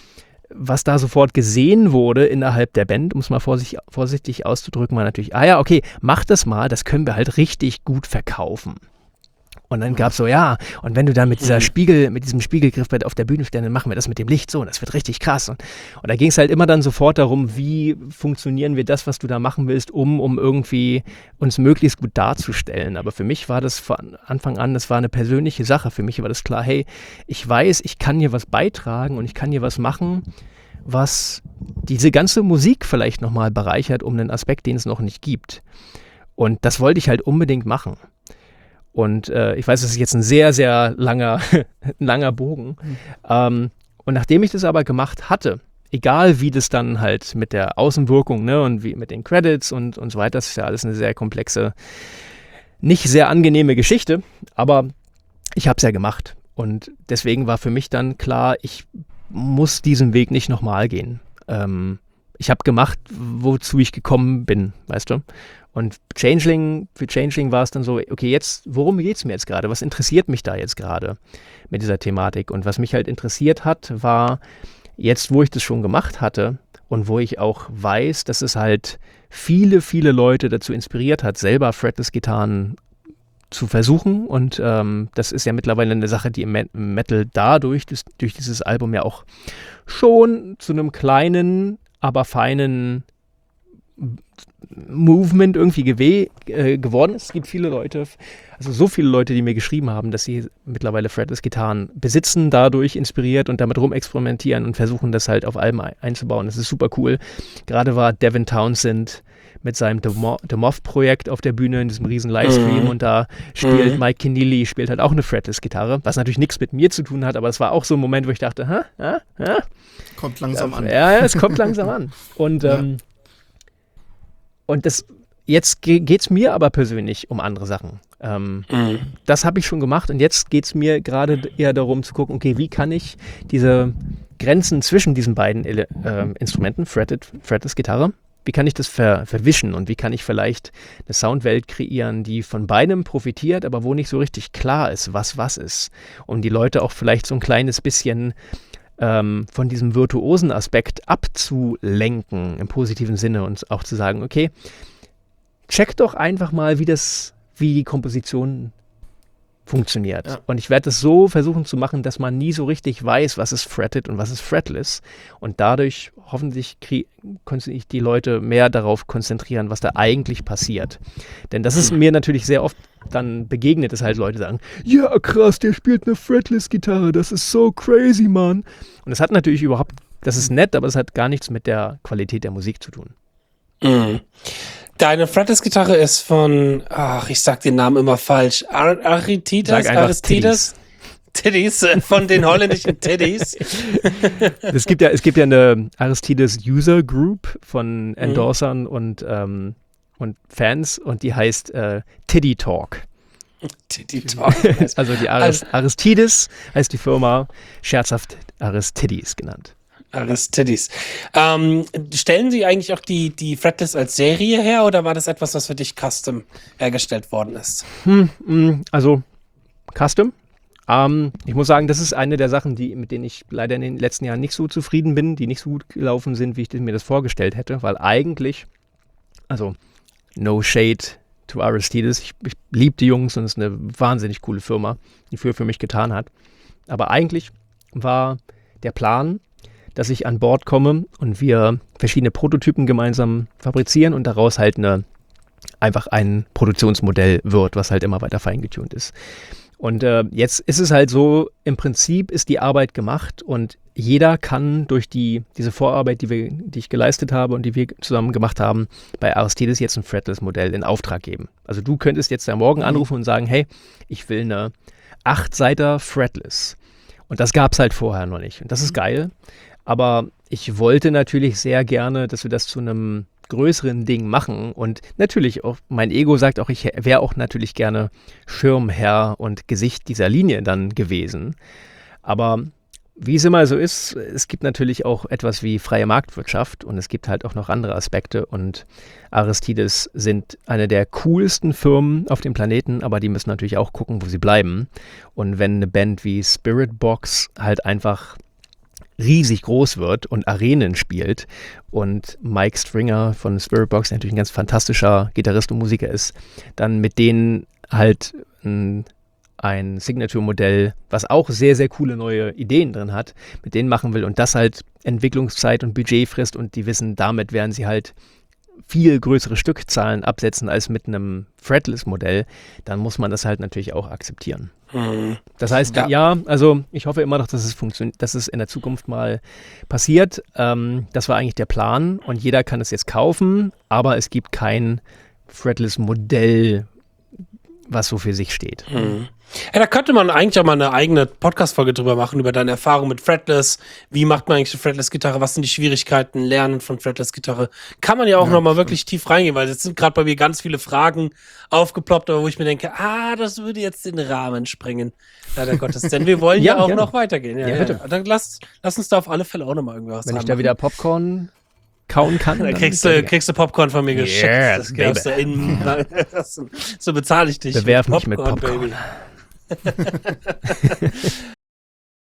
was da sofort gesehen wurde innerhalb der Band, um es mal vorsichtig, vorsichtig auszudrücken, war natürlich, ah ja, okay, mach das mal, das können wir halt richtig gut verkaufen. Und dann gab es so, ja, und wenn du dann mit dieser Spiegel, mit diesem Spiegelgriff auf der Bühne stehst, dann machen wir das mit dem Licht so und das wird richtig krass. Und, und da ging es halt immer dann sofort darum, wie funktionieren wir das, was du da machen willst, um, um irgendwie uns möglichst gut darzustellen. Aber für mich war das von Anfang an, das war eine persönliche Sache. Für mich war das klar, hey, ich weiß, ich kann hier was beitragen und ich kann hier was machen, was diese ganze Musik vielleicht nochmal bereichert, um einen Aspekt, den es noch nicht gibt. Und das wollte ich halt unbedingt machen. Und äh, ich weiß, das ist jetzt ein sehr, sehr langer, langer Bogen. Mhm. Ähm, und nachdem ich das aber gemacht hatte, egal wie das dann halt mit der Außenwirkung, ne, und wie mit den Credits und, und so weiter, das ist ja alles eine sehr komplexe, nicht sehr angenehme Geschichte, aber ich habe es ja gemacht. Und deswegen war für mich dann klar, ich muss diesen Weg nicht nochmal gehen. Ähm, ich habe gemacht, wozu ich gekommen bin, weißt du? Und Changeling, für Changeling war es dann so, okay, jetzt, worum geht es mir jetzt gerade? Was interessiert mich da jetzt gerade mit dieser Thematik? Und was mich halt interessiert hat, war jetzt, wo ich das schon gemacht hatte und wo ich auch weiß, dass es halt viele, viele Leute dazu inspiriert hat, selber Fretless-Gitarren zu versuchen. Und ähm, das ist ja mittlerweile eine Sache, die im Metal dadurch, das, durch dieses Album ja auch schon zu einem kleinen, aber feinen Movement irgendwie gewe- äh, geworden ist. Es gibt viele Leute, also so viele Leute, die mir geschrieben haben, dass sie mittlerweile Fretless-Gitarren besitzen, dadurch inspiriert und damit rumexperimentieren und versuchen, das halt auf Alben einzubauen. Das ist super cool. Gerade war Devin Townsend mit seinem The, Mo- The Moth-Projekt auf der Bühne in diesem riesen Livestream mhm. und da spielt mhm. Mike Keneally, spielt halt auch eine Fretless-Gitarre, was natürlich nichts mit mir zu tun hat, aber es war auch so ein Moment, wo ich dachte, ha, ha, ha. Kommt langsam ja, an. Ja, ja, es kommt langsam an. Und ja. ähm, Und das, jetzt ge- geht es mir aber persönlich um andere Sachen. Ähm, mhm. Das habe ich schon gemacht und jetzt geht es mir gerade eher darum zu gucken, okay, wie kann ich diese Grenzen zwischen diesen beiden Ele- äh, Instrumenten, Fretted, Fretless Gitarre, wie kann ich das ver- verwischen und wie kann ich vielleicht eine Soundwelt kreieren, die von beidem profitiert, aber wo nicht so richtig klar ist, was was ist. Um die Leute auch vielleicht so ein kleines bisschen Ähm, von diesem virtuosen Aspekt abzulenken im positiven Sinne und auch zu sagen, okay, check doch einfach mal, wie das, wie die Komposition funktioniert. Ja. Und ich werde es so versuchen zu machen, dass man nie so richtig weiß, was ist fretted und was ist fretless. Und dadurch hoffentlich krie- konnte ich die Leute mehr darauf konzentrieren, was da eigentlich passiert. Denn das ist mir natürlich sehr oft dann begegnet, dass halt Leute sagen, ja krass, der spielt eine Fretless-Gitarre, das ist so crazy, Mann. Und das hat natürlich überhaupt, das ist nett, aber es hat gar nichts mit der Qualität der Musik zu tun. Mhm. Deine Fretless-Gitarre ist von, ach, ich sag den Namen immer falsch, Ar- Aristides? Aristides? Tiddies, äh, von den holländischen Tiddies. Es gibt ja, es gibt ja eine Aristides User Group von Endorsern mhm. und, ähm, und Fans und die heißt äh, Tiddy Talk. Tiddy Talk. Also die Aris- Aristides heißt die Firma, scherzhaft Aristides genannt. Aristides. Ähm, stellen Sie eigentlich auch die, die Fretless als Serie her oder war das etwas, was für dich custom hergestellt worden ist? Hm, mh, also custom. Ähm, ich muss sagen, das ist eine der Sachen, die, mit denen ich leider in den letzten Jahren nicht so zufrieden bin, die nicht so gut gelaufen sind, wie ich mir das vorgestellt hätte, weil eigentlich, also no shade to Aristides, ich, ich liebe die Jungs und es ist eine wahnsinnig coole Firma, die viel für mich getan hat, aber eigentlich war der Plan, dass ich an Bord komme und wir verschiedene Prototypen gemeinsam fabrizieren und daraus halt eine, einfach ein Produktionsmodell wird, was halt immer weiter feingetunt ist. Und äh, jetzt ist es halt so, im Prinzip ist die Arbeit gemacht und jeder kann durch die, diese Vorarbeit, die, wir, die ich geleistet habe und die wir zusammen gemacht haben, bei Aristides jetzt ein Fretless-Modell in Auftrag geben. Also du könntest jetzt da morgen anrufen und sagen, hey, ich will eine acht Seiter Fretless. Und das gab es halt vorher noch nicht. Und das ist geil. Aber ich wollte natürlich sehr gerne, dass wir das zu einem größeren Ding machen. Und natürlich, auch mein Ego sagt auch, ich wäre auch natürlich gerne Schirmherr und Gesicht dieser Linie dann gewesen. Aber wie es immer so ist, es gibt natürlich auch etwas wie freie Marktwirtschaft und es gibt halt auch noch andere Aspekte. Und Aristides sind eine der coolsten Firmen auf dem Planeten, aber die müssen natürlich auch gucken, wo sie bleiben. Und wenn eine Band wie Spiritbox halt einfach riesig groß wird und Arenen spielt. Und Mike Stringer von Spiritbox, der natürlich ein ganz fantastischer Gitarrist und Musiker ist, dann mit denen halt ein, ein Signature-Modell, was auch sehr, sehr coole neue Ideen drin hat, mit denen machen will und das halt Entwicklungszeit und Budget frisst und die wissen, damit werden sie halt viel größere Stückzahlen absetzen als mit einem Fretless-Modell, dann muss man das halt natürlich auch akzeptieren. Mhm. Das heißt, ja. ja, also ich hoffe immer noch, dass es funktioniert, dass es in der Zukunft mal passiert. Ähm, das war eigentlich der Plan und jeder kann es jetzt kaufen, aber es gibt kein Fretless-Modell, was so für sich steht. Mhm. Ja, da könnte man eigentlich auch mal eine eigene Podcast-Folge drüber machen, über deine Erfahrung mit Fretless. Wie macht man eigentlich eine Fretless-Gitarre? Was sind die Schwierigkeiten, Lernen von Fretless-Gitarre? Kann man ja auch ja, nochmal wirklich tief reingehen, weil jetzt sind gerade bei mir ganz viele Fragen aufgeploppt, aber wo ich mir denke, ah, das würde jetzt den Rahmen sprengen. Leider Gottes, denn wir wollen ja, ja auch gerne. noch weitergehen. Ja, ja, bitte. Ja. Dann lass, lass uns da auf alle Fälle auch nochmal irgendwas Wenn ich da machen. wieder Popcorn kauen kann. Dann kriegst du, kriegst du Popcorn von mir geschickt. Yes, das gibst du in, so bezahle ich dich. Bewerf mich mit Popcorn. Baby.